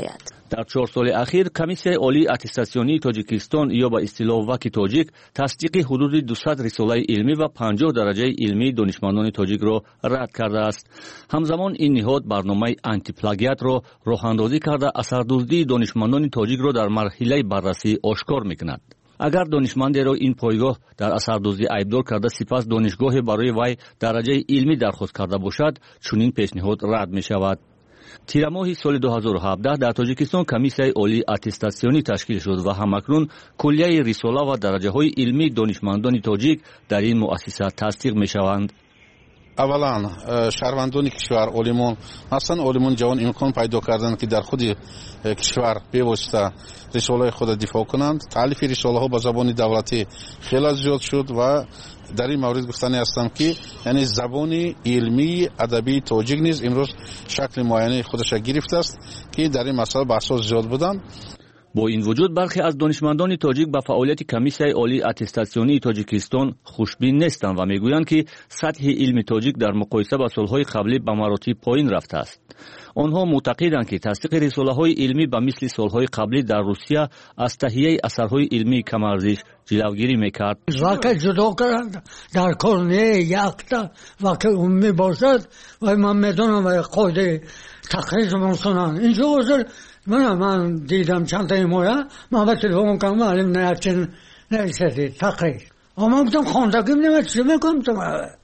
در 4 سال اخیر کمیسیای عالی اتستاسیونی تاجیکستان یا به اصطلاح وکی تاجیک تصدیق حدود 200 رساله علمی و 50 درجه علمی دانشمندان تاجیک را رد کرده است. همزمان این نهاد برنامه آنتی پلاگیات را راهاندازی کرده اثردزدی دانشمندان تاجیک را در مرحله بررسی آشکار میکند. اگر دانشمندی را این پایگاه در اثردزدی عیبدار کرده سپس دانشگاه برای وی درجه علمی درخواست کرده باشد، چنین پیشنهاد رد می شود. تیر ماه سال 2017 در تاجیکستان کمیسیای عالی اتستاسیونی تشکیل شد و همکنون کلیه رساله و درجه های علمی دانشمندان تاجیک در این مؤسسه تصدیق می شوند. اولا شهروندان کشور عالمان مثلا عالمان جوان امکان پیدا کردند که در خود کشور به واسطه رساله خود دفاع کنند. تالیف رساله ها با زبان دولتی خیلی زیاد شد و در این مورد گفتنی هستم که یعنی زبان علمی ادبی تاجیک نیز امروز شکل معینه خودش گرفته است که در این مسئله بحث زیاد بودند. با این وجود برخی از دانشمندان تاجیک به فعالیت کمیسیای عالی اتستاسیونی تاجیکستان خوشبین نیستند و میگویند که سطح علم تاجیک در مقایسه با سالهای قبلی به مراتب پایین رفته است. آنها معتقدند که تصدیق رساله‌های علمی به مثل سالهای قبلی در روسیه از تهیه اثرهای علمی کم ارزش جلوگیری میکرد. وقتی جدا کردند در کارنه یکتا وقتی عمومی باشد و من میدونم و قاعده تقریض منصنان اینجا حضور من دیدم چند تا ایمویا من به تلفون کنم معلوم نه نویسدی تقریض اما گفتم خواندگیم نمید چه میکنم تو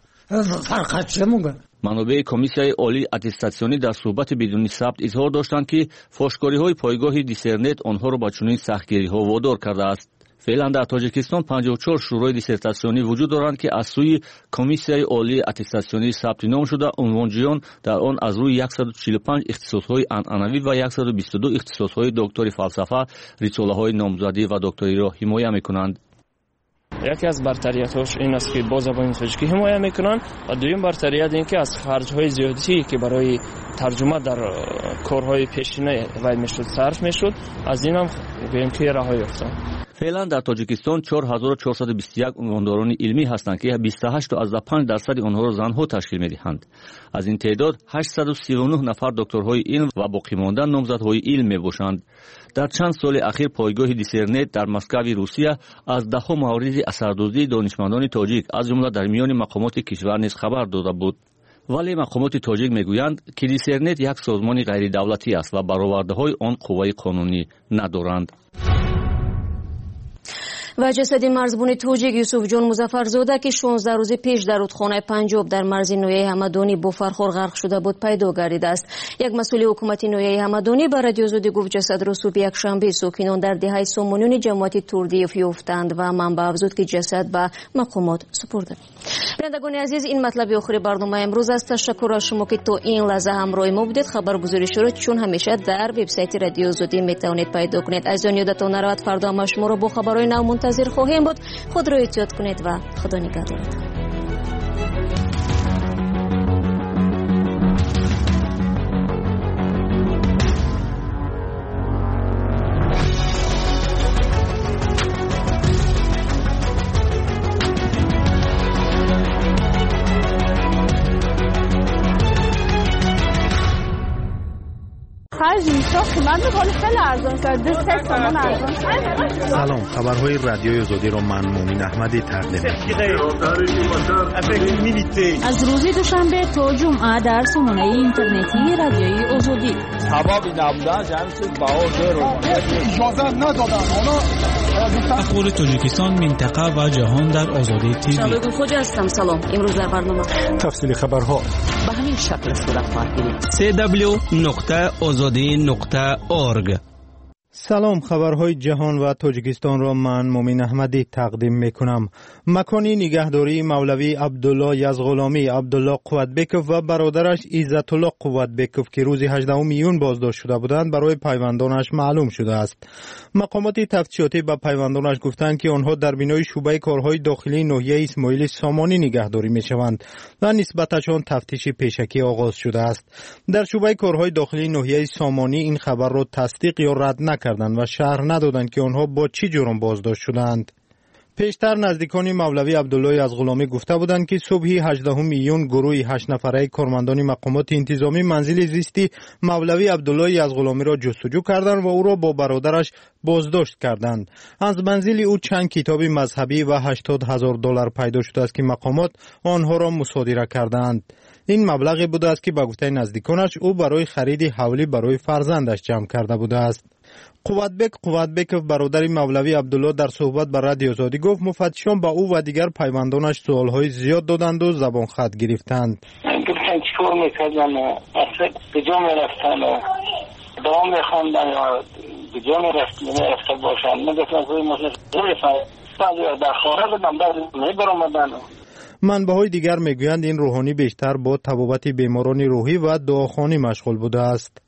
فرقت چه میگم. منابع کمیسیای عالی اتستاسیونی در صحبت بدون ثبت اظهار داشتند که فاشکاری‌های پایگاه دیسرنت آنها را به چنین سختگیری‌ها وادار کرده است. فعلا در تاجیکستان 54 شورای دیسرتاسیونی وجود دارند که از سوی کمیسیای عالی اتستاسیونی ثبت نام شده عنوانجویان در آن از روی 145 اختصاص‌های عنعنوی و 122 اختصاص‌های دکتری فلسفه، رساله‌های نامزدی و دکتری را حمایت می‌کنند. یکی از برتریاتش این است که با زبان تاجیکی حمایت میکنن و دوم برتریات این که از خرج‌های زیادی که برای ترجمه در کارهای پیشینه وای میشد صرف میشد از این هم گویم که رهایی یافتند. فعلا در تاجیکستان 4421 عنوانداران علمی هستند که 28.5% آنها را زنها تشکیل می‌دهند. از این تعداد 839 نفر دکترهای علم و باقی مانده نامزدهای علم میباشند. در چند سال اخیر پایگاه دیسرنت در مسکو روسیه از ده‌ها مورد اثردزدی دانشمندان تاجیک از جمله در میان مقامات کشور نیز خبر داده بود. ولی مقامات تاجیک میگویند که دیسرنت یک سازمان غیر دولتی است و برآورده‌های آن قوه قانونی ندارند. و جسد مرزبون تاجیک یوسف جان مظفرزاده که 16 روز پیش در رودخانه پنجاب در مرز نویه همدانی با فرخور غرق شده بود پیدا گردیده است. یک مسئول حکومت نویه همدانی به رادیو آزادی گفت جسد را صبح یکشنبه ساکنان در دهه سامانیون جماعت توردیف یافتند و منبع افزود که جسد به مقامات سپرده. بینندگان عزیز، این مطلب آخر برنامه امروز است. تشکر از شما که تا این لحظه همراه ما بودید. خبرگزاری را چون همیشه در وبسایت رادیو آزادی میتوانید پیدا کنید. از آن یادتان نرود فردا هم شما را با خبرهای نو منتظر خواهیم بود. خود را احتیاط کنید و خدا نگهدارت. سلام، خبرهای رادیوی آزادی را من مومن احمدی تقدیم می‌کنم. از روز دوشنبه تا جمعه در سامانه اینترنتی رادیوی آزادی. سببی نبودن جنس بهادر رو اجازه ندادن. اخبار تاجیکستان، منطقه و جهان در آزادی تیوی. شبکه خوج هستم. سلام. امروز در برنامه تفصیل خبرها به همین شکل صورت خواهد گرفت. www.azadi.org. سلام، خبرهای جهان و تاجیکستان را من مومن احمدی تقدیم میکنم. مکانی نگهداری مولوی عبدالله یزغلامی عبدالله قوتبکوف و برادرش عزت الله قوتبکوف که روز 18 میون بازداشت شده بودند برای پیوندانش معلوم شده است. مقامات تفتیشاتی به پیوندانش گفتند که آنها در بینای شعبه کارهای داخلی ناحیه اسماعیل سامانی نگهداری میشوند و نسبتشان تفتیش پیشکی آغاز شده است. در شعبه کارهای داخلی ناحیه سامانی این خبر را تصدیق یا رد نکردند و شرح ندادند که آنها با چه جرم بازداشت شدند. پیشتر نزدیکان مولوی عبدالله از غلامی گفته بودند که صبح 18 ایون گروه 8 نفره کارمندان مقامات انتظامی منزل زیستی مولوی عبدالله از غلامی را جستجو کردند و او را با برادرش بازداشت کردند. از منزل او چند کتاب مذهبی و $80,000 پیدا شده است که مقامات آنها را مصادره کردند. این مبلغی بوده است که به گفته نزدیکانش او برای خرید حولی برای فرزندش جمع کرده بوده است. قوتبکov برادر مولوی عبدالله در صحبت با رادیو آزادی گفت مفتشان با او و دیگر پیوندانش سوالهای زیاد دادند و زبان خط گرفتند. گفتن چطور میکردن اصلا به جا میرفتن دوام میخواندن یا به جا میرفته باشن. من گفتم که بعضی در خاره بودم بعضی میبرامدن. منبع‌های دیگر میگویند این روحانی بیشتر با طبابت بیماران روحی و دعاخوانی مشغول بوده است.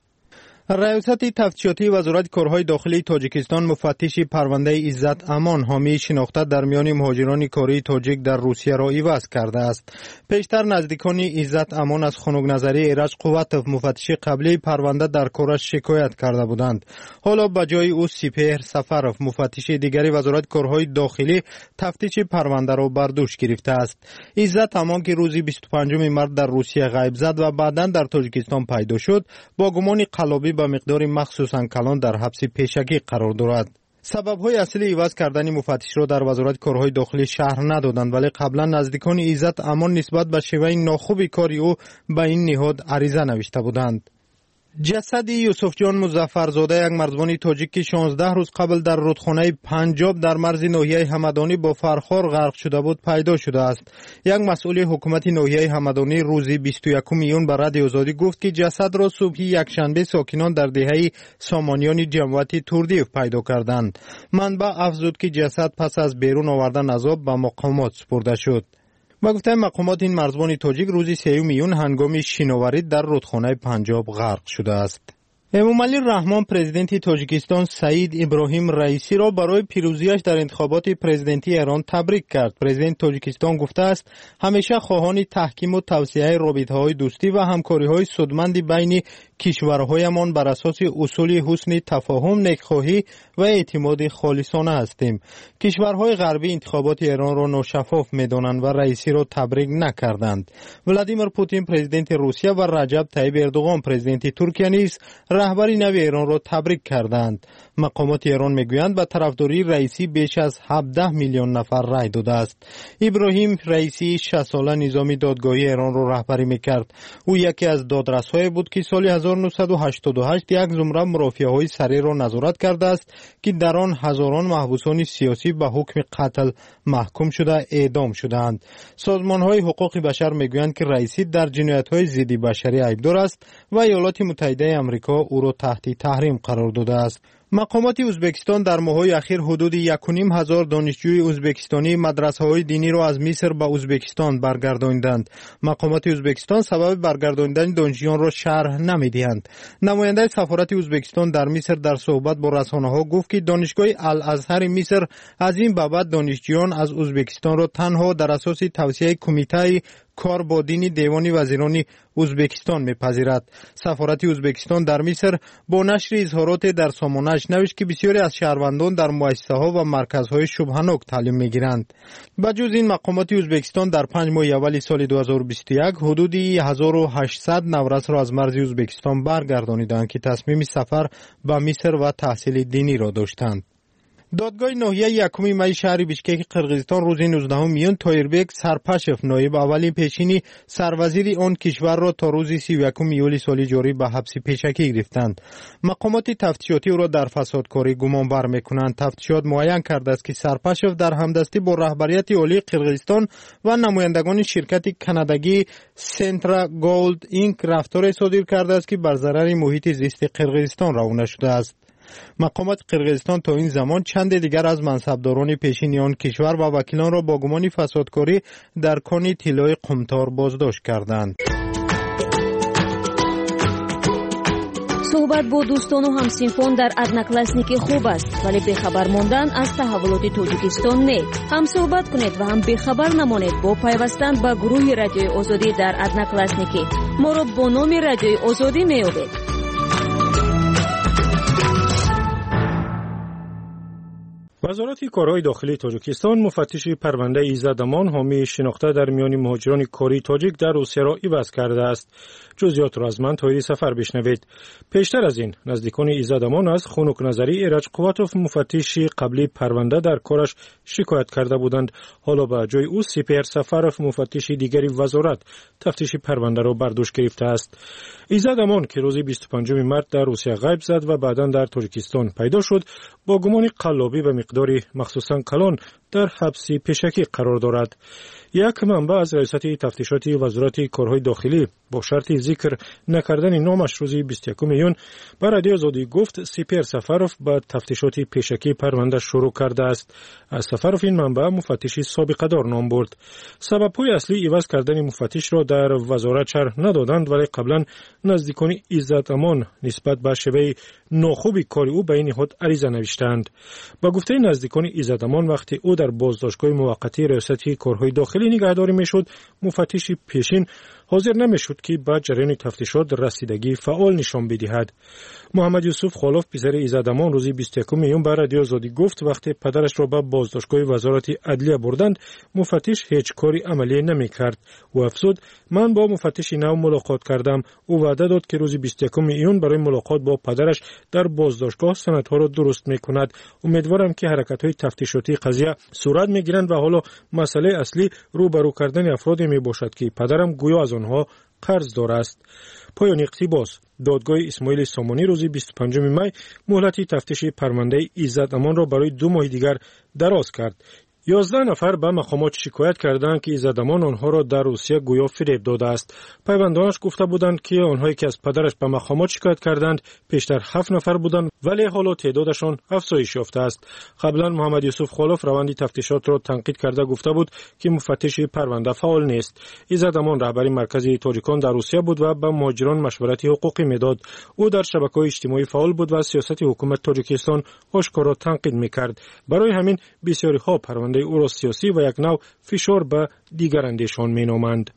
ریاست تفتیشاتی وزارت کارهای داخلی تاجیکستان مفتش پرونده عزت امان حامی شناخته در میان مهاجران کاری تاجیک در روسیه را عوض کرده است. پیشتر نزدیکان عزت امان از خنک‌نظری ایرج قوتوف مفتش قبلی پرونده در کارش شکایت کرده بودند. حالا به جای او سپهر سفروف مفتش دیگری وزارت کارهای داخلی تفتیش پرونده را بر دوش گرفته است. عزت امان که روز 25 مارس در روسیه غیب زد و بعداً در تاجیکستان پیدا شد با گمان قلابی به مقدار مخصوصاً کلان در حبس پیشگی قرار دارد. سبب‌های اصلی عوض کردن مفتش را در وزارت کارهای داخلی شرح ندادند، ولی قبلا نزدیکان عزت امان نسبت به شیوه ناخوب کاری او به این نهاد عریضه نوشته بودند. جسد یوسف جان مظفرزاده یک مرزبان تاجیک که 16 روز قبل در رودخانه پنجاب در مرز ناحیه همدانی با فرخار غرق شده بود پیدا شده است. یک مسئول حکومت ناحیه همدانی روز 21 ایون به رادیو آزادی گفت که جسد را صبح یکشنبه ساکنان در دهه سامانیان جمعیت توردیف پیدا کردند. منبع افزود که جسد پس از بیرون آوردن از آب به مقامات سپرده شد. با گفته مقامات این مرزبان تاجیک روز 3 ایون هنگام شناوری در رودخانه پنجاب غرق شده است. امامعلی رحمان پرزیدنت تاجیکستان سعید ابراهیم رئیسی را برای پیروزیش در انتخابات پرزیدنتی ایران تبریک کرد. پرزیدنت تاجیکستان گفته است همیشه خواهان تحکیم و توسعه رابطه‌های دوستی و همکاری‌های سودمند بین کشورهایمان بر اساس اصول حسن تفاهم، نیکخواهی و اعتماد خالصانه هستیم. کشورهای غربی انتخابات ایران را ناشفاف می‌دانند و رئیسی را تبریک نکردند. ولادیمیر پوتین پرزیدنت روسیه و رجب طیب اردوغان پرزیدنت ترکیه نیز رهبری نوی ایران را تبریک کردند. مقامات ایران میگویند به طرفداری رئیسی بیش از 17 میلیون نفر رای داده است. ابراهیم رئیسی 60 ساله نظام دادگاهی ایران را رهبری میکرد. او یکی از دادرس‌های بود که سال 1988 یک زمره مرافعه‌های سریع را نظارت کرده است که در آن هزاران محبوسان سیاسی به حکم قتل محکوم شده اعدام شدند. سازمان‌های حقوق بشر میگویند که رئیسی در جنایت‌های ضد بشری عیبدار است و ایالات متحده آمریکا او را تحت تحریم قرار داده است. مقامات ازبکستان در ماه‌های اخیر حدود 1,500 دانشجوی ازبکستانی مدرسه‌های دینی را از مصر به ازبکستان برگرداندند. مقامات ازبکستان سبب برگرداندن دانشجویان را شرح نمی‌دهند. نماینده سفارت ازبکستان در مصر در صحبت با رسانه‌ها گفت که دانشگاه الازهر مصر از این بابت دانشجویان از ازبکستان را تنها در اساس توصیه کمیته کار با دین دیوان وزیران ازبکستان میپذیرد. سفارت ازبکستان در مصر با نشر اظهارات در سامانه‌اش نوشت که بسیاری از شهروندان در مؤسسه‌ها و مرکزهای شبهه‌ناک تعلیم میگیرند. بجز این مقامات ازبکستان در 5 ماه اول سال 2021 حدود 1800 نورس را از مرز ازبکستان برگردانیدند که تصمیم سفر به مصر و تحصیل دینی را داشتند. دادگاه ناحیه یکم می شهر بیشکک قرقیزستان روز 19 میون تایربک سرپشف نایب اولین پیشینی سروزیر آن کشور را تا روز 31 ایول سال جاری به حبس پیشکی گرفتند. مقامات تفتیشاتی او را در فسادکاری گمانبر میکنند. تفتیشات معین کرده است که سرپشف در همدستی با رهبریت عالی قرقیزستان و نمایندگان شرکت کانادایی سنترا گولد اینک رفتار صادر کرده است که بر ضرر محیط زیست قرقیزستان روانه شده است. مقامات قرقیزستان تا این زمان چند دیگر از منصبداران پیشین آن کشور و وکیلان را با گمان فسادکاری در کان طلای قمتار بازداشت کردند. صحبت با دوستان و همسنفان در ادناکلاسنیکی خوب است، ولی بخبر ماندن از تحولات تاجیکستان نه. هم صحبت کنید و هم بخبر نمانید با پیوستن به گروه رادیوی آزادی در ادناکلاسنیکی. ما را با نام رادیوی آزادی میابید. وزارت کارهای داخلی تاجیکستان مفتش پرونده ایزد امان حامی شناخته در میان مهاجران کاری تاجیک در روسیه را عوض کرده است. جزئیات را از من طاهری سفر بشنوید. پیشتر از این نزدیکان ایزد امان از خنک نظری ایرج قواتوف مفتش قبلی پرونده در کارش شکایت کرده بودند. حالا به جای او سپهر سفروف مفتش دیگری وزارت تفتیش پرونده را بر دوش گرفته است. ایزد امان که روز 25 مارس در روسیه غیب زد و بعداً در تاجیکستان پیدا شد، با گمان قلابی و مقداری مخصوصاً کلان در حبس پیشکی قرار دارد. یک منبع از رئیست تفتیشات وزارت کارهای داخلی با شرط ذکر نکردن نامش روز 21 میلیون بر رادیو آزادی گفت سپهر سفروف با تفتیشات پیشکی پرونده شروع کرده است. از سفروف این منبع مفتشی سابقه دار نام برد. سبب‌های اصلی عوض کردن مفتش را در وزارت شرح ندادند، ولی قبلا نزدیکان ایزد امان نسبت به شیوه ناخوبی کار او به این نهاد عریضه نوشتند. با گفته نزدیکان ایزد امان وقتی او در بازداشتگاه موقتی ریاست کارهای داخلی نگهداری میشد، مفتش پیشین حاضر نمیشد که با جریان تفتیشات رسیدگی فعال نشان بدهد. محمد یوسف خالف پسر ایزد امان روز 21 میلیون بر رادیو آزادی گفت وقتی پدرش را به بازداشتگاه وزارت عدلیه بردند، مفتش هیچ کاری عملی نمیکرد. و افزود من با مفتش نو ملاقات کردم. او وعده داد که روز 21 میلیون برای ملاقات با پدرش در بازداشتگاه سندها را درست میکند. امیدوارم که حرکت‌های تفتیشاتی قضیه صورت میگیرند و حالا مسئله اصلی روبرو کردن افرادی میباشد که پدرم گویا از آنها قرض دار است. پایان اقتباس. دادگاه اسماعیل سامانی روز 25 می مهلت تفتیش پرونده ایزد امان را برای 2 ماه دیگر دراز کرد. 11 نفر به مقامات شکایت کردند که ایزد امان آنها را در روسیه گویا فریب داده است. پیوندانش گفته بودند که آنهایی که از پدرش به مقامات شکایت کردند پیشتر 7 نفر بودند، ولی حالا تعدادشان افزایش یافته است. قبلا محمد یوسف خالف روند تفتیشات را تنقید کرده گفته بود که مفتش پرونده فعال نیست. ایزد امان رهبر مرکز تاجیکان در روسیه بود و به مهاجران مشورت حقوقی میداد. او در شبکه‌های اجتماعی فعال بود و سیاست حکومت تاجیکستان آشکارا تنقید میکرد. برای همین بسیاری ها پرونده او را سیاسی و یک نوع فشار به دیگر اندیشان می نامند.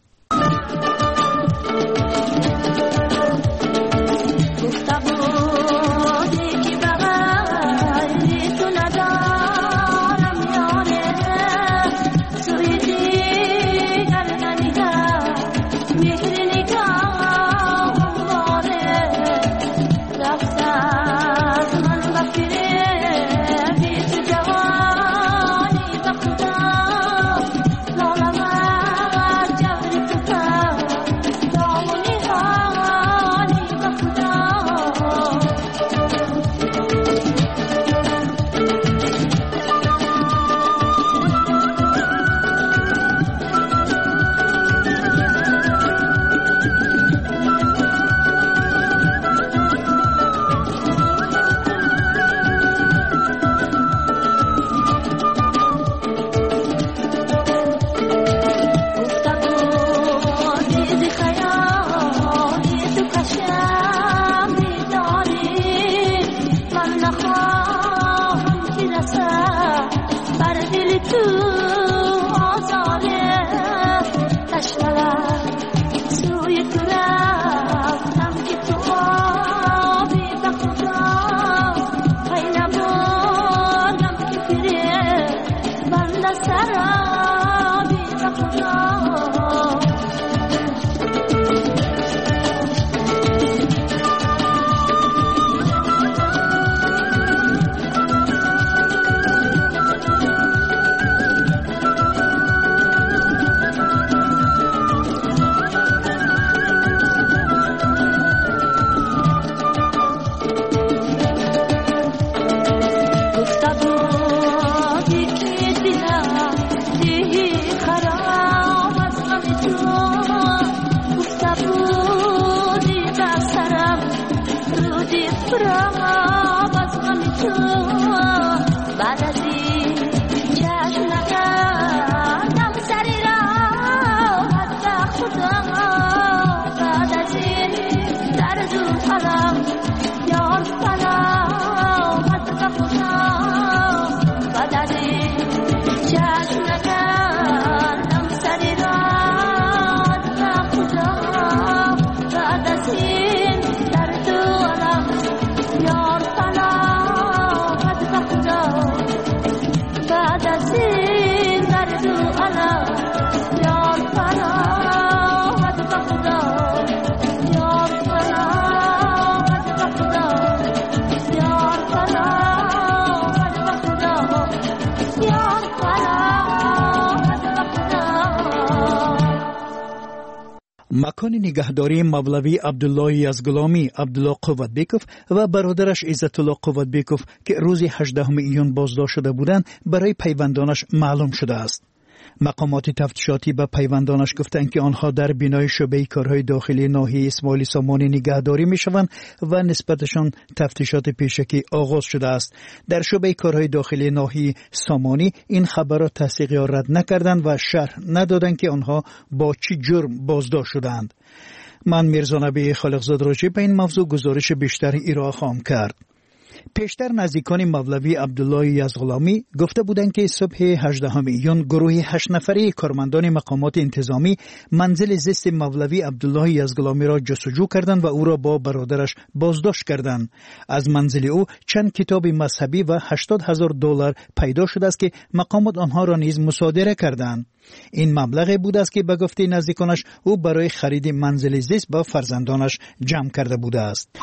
مکان نگهداری مولوی عبدالله یزغلامی عبدالله قوتبیکوف و برادرش عزت الله قوتبیکوف که روز 18 ایون بازداشت شده بودند برای پیوندانش معلوم شده است. مقامات تفتیشاتی به پیوندانش گفتند که آنها در بینای شعبه کارهای داخلی ناحیه اسماعیل سامانی نگهداری میشوند و نسبتشان تفتیشات پیشکی آغاز شده است. در شعبه کارهای داخلی ناحیه سامانی این خبر را تصدیق یا رد نکردند و شرح ندادند که آنها با چه جرم بازداشت شدند. من میرزا نبی خالقزاد راجع به این موضوع گزارش بیشتری ارائه خواهم کرد. پیشتر نزدیکان مولوی عبدالله یزغلامی گفته بودند که صبح 18 ایون گروه 8 نفره کارمندان مقامات انتظامی منزل زیست مولوی عبدالله یزغلامی را جستجو کردند و او را با برادرش بازداشت کردند. از منزل او چند کتاب مذهبی و $80,000 پیدا شده است که مقامات آنها را نیز مصادره کردند. این مبلغ بود است که به گفته نزدیکانش او برای خرید منزل زیست با فرزندانش جمع کرده بوده است.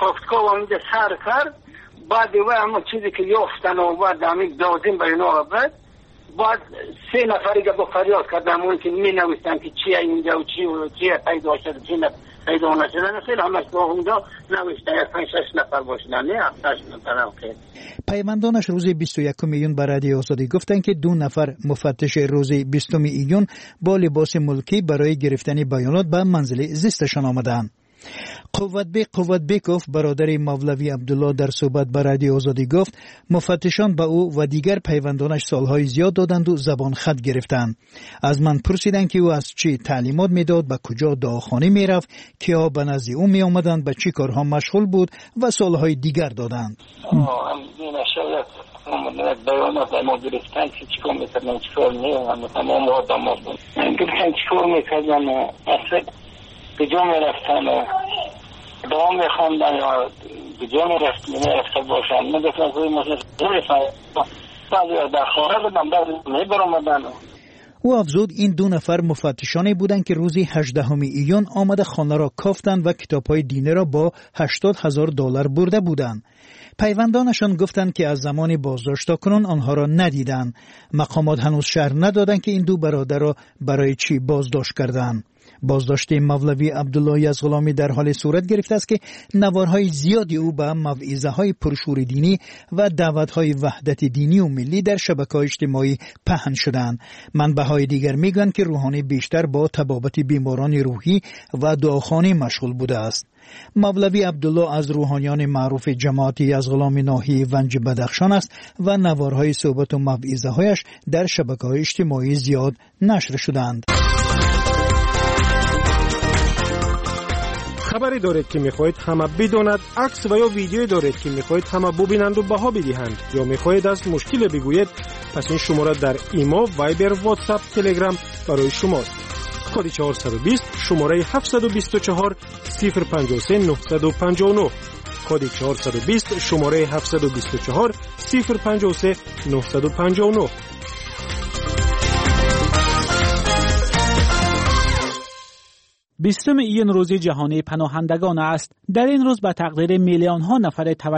بعد و همون چیزی که یافتن و بعد همین دادیم به اینا بعد 3 نفری که با فریاد کردن اون که می نوشتن که چیه اینجا و چیه پیدا شده چیه پیدا نشده خیلی همش با اونجا نوشتن 5-6 نفر باشدن نه 7-8 نفر خیلی. پیوندانش روز 21 ایون به رادیو آزادی گفتند که 2 نفر مفتش روز 20 ایون با لباس ملکی برای گرفتن بیانات به منزل زیستشان آمدند. قوتبیکوف برادر مولوی عبدالله در صحبت با رادیو آزادی گفت مفتشان به او و دیگر پیوندانش سالهای زیاد دادند و زبان خط گرفتند. از من پرسیدند که او از چی تعلیمات میداد، به کجا دعاخانه میرفت، کیا به نزد او می آمدند، به چی کارها مشغول بود و سالهای دیگر دادند. بیانات ما گرفتن که چیکار میکردن چیکار نمیکردن تمام آدم بود گفتن چیکار میکردن اصلا به جا میرفتن و دعا میخواندن یا به جا میرفته باشن میگفتن که این بعضی در خانه بودن بعضی میبرامدن. او افزود این 2 نفر مفتشانی بودند که روزی 18 ایون آمده خانه را کافتند و کتاب‌های دینی را با $80,000 برده بودند. پیوندانشان گفتند که از زمان بازداشت تاکنون آنها را ندیدند. مقامات هنوز شرح ندادند که این 2 برادر را برای چی بازداشت کردند. بازداشت مولوی عبدالله یزغلامی در حال صورت گرفته است که نوارهای زیادی او به موعظه‌های پرشور دینی و دعوت‌های وحدت دینی و ملی در شبکه‌های اجتماعی پهن شدند. منبع‌های دیگر میگویند که روحانی بیشتر با طبابت بیماران روحی و دعاخوانی مشغول بوده است. مولوی عبدالله از روحانیان معروف جماعت یزغلامی ناحیه ونج بدخشان است و نوارهای صحبت و موعظه‌هایش در شبکه‌های اجتماعی زیاد نشر شدند. خبری دارید که میخواهید همه بداند، عکس و یا ویدیویی دارید که میخواهید همه ببینند و بها بدهند یا میخواهید از مشکل بگویید، پس این شماره در ایما، وایبر، واتساپ، تلگرام برای شماست. کد 420 شماره 724 053 959 کد 420 شماره 724 053 959. 20 ایون روز جهانی پناهندگان است. در این روز به تقدیر میلیون ها نفر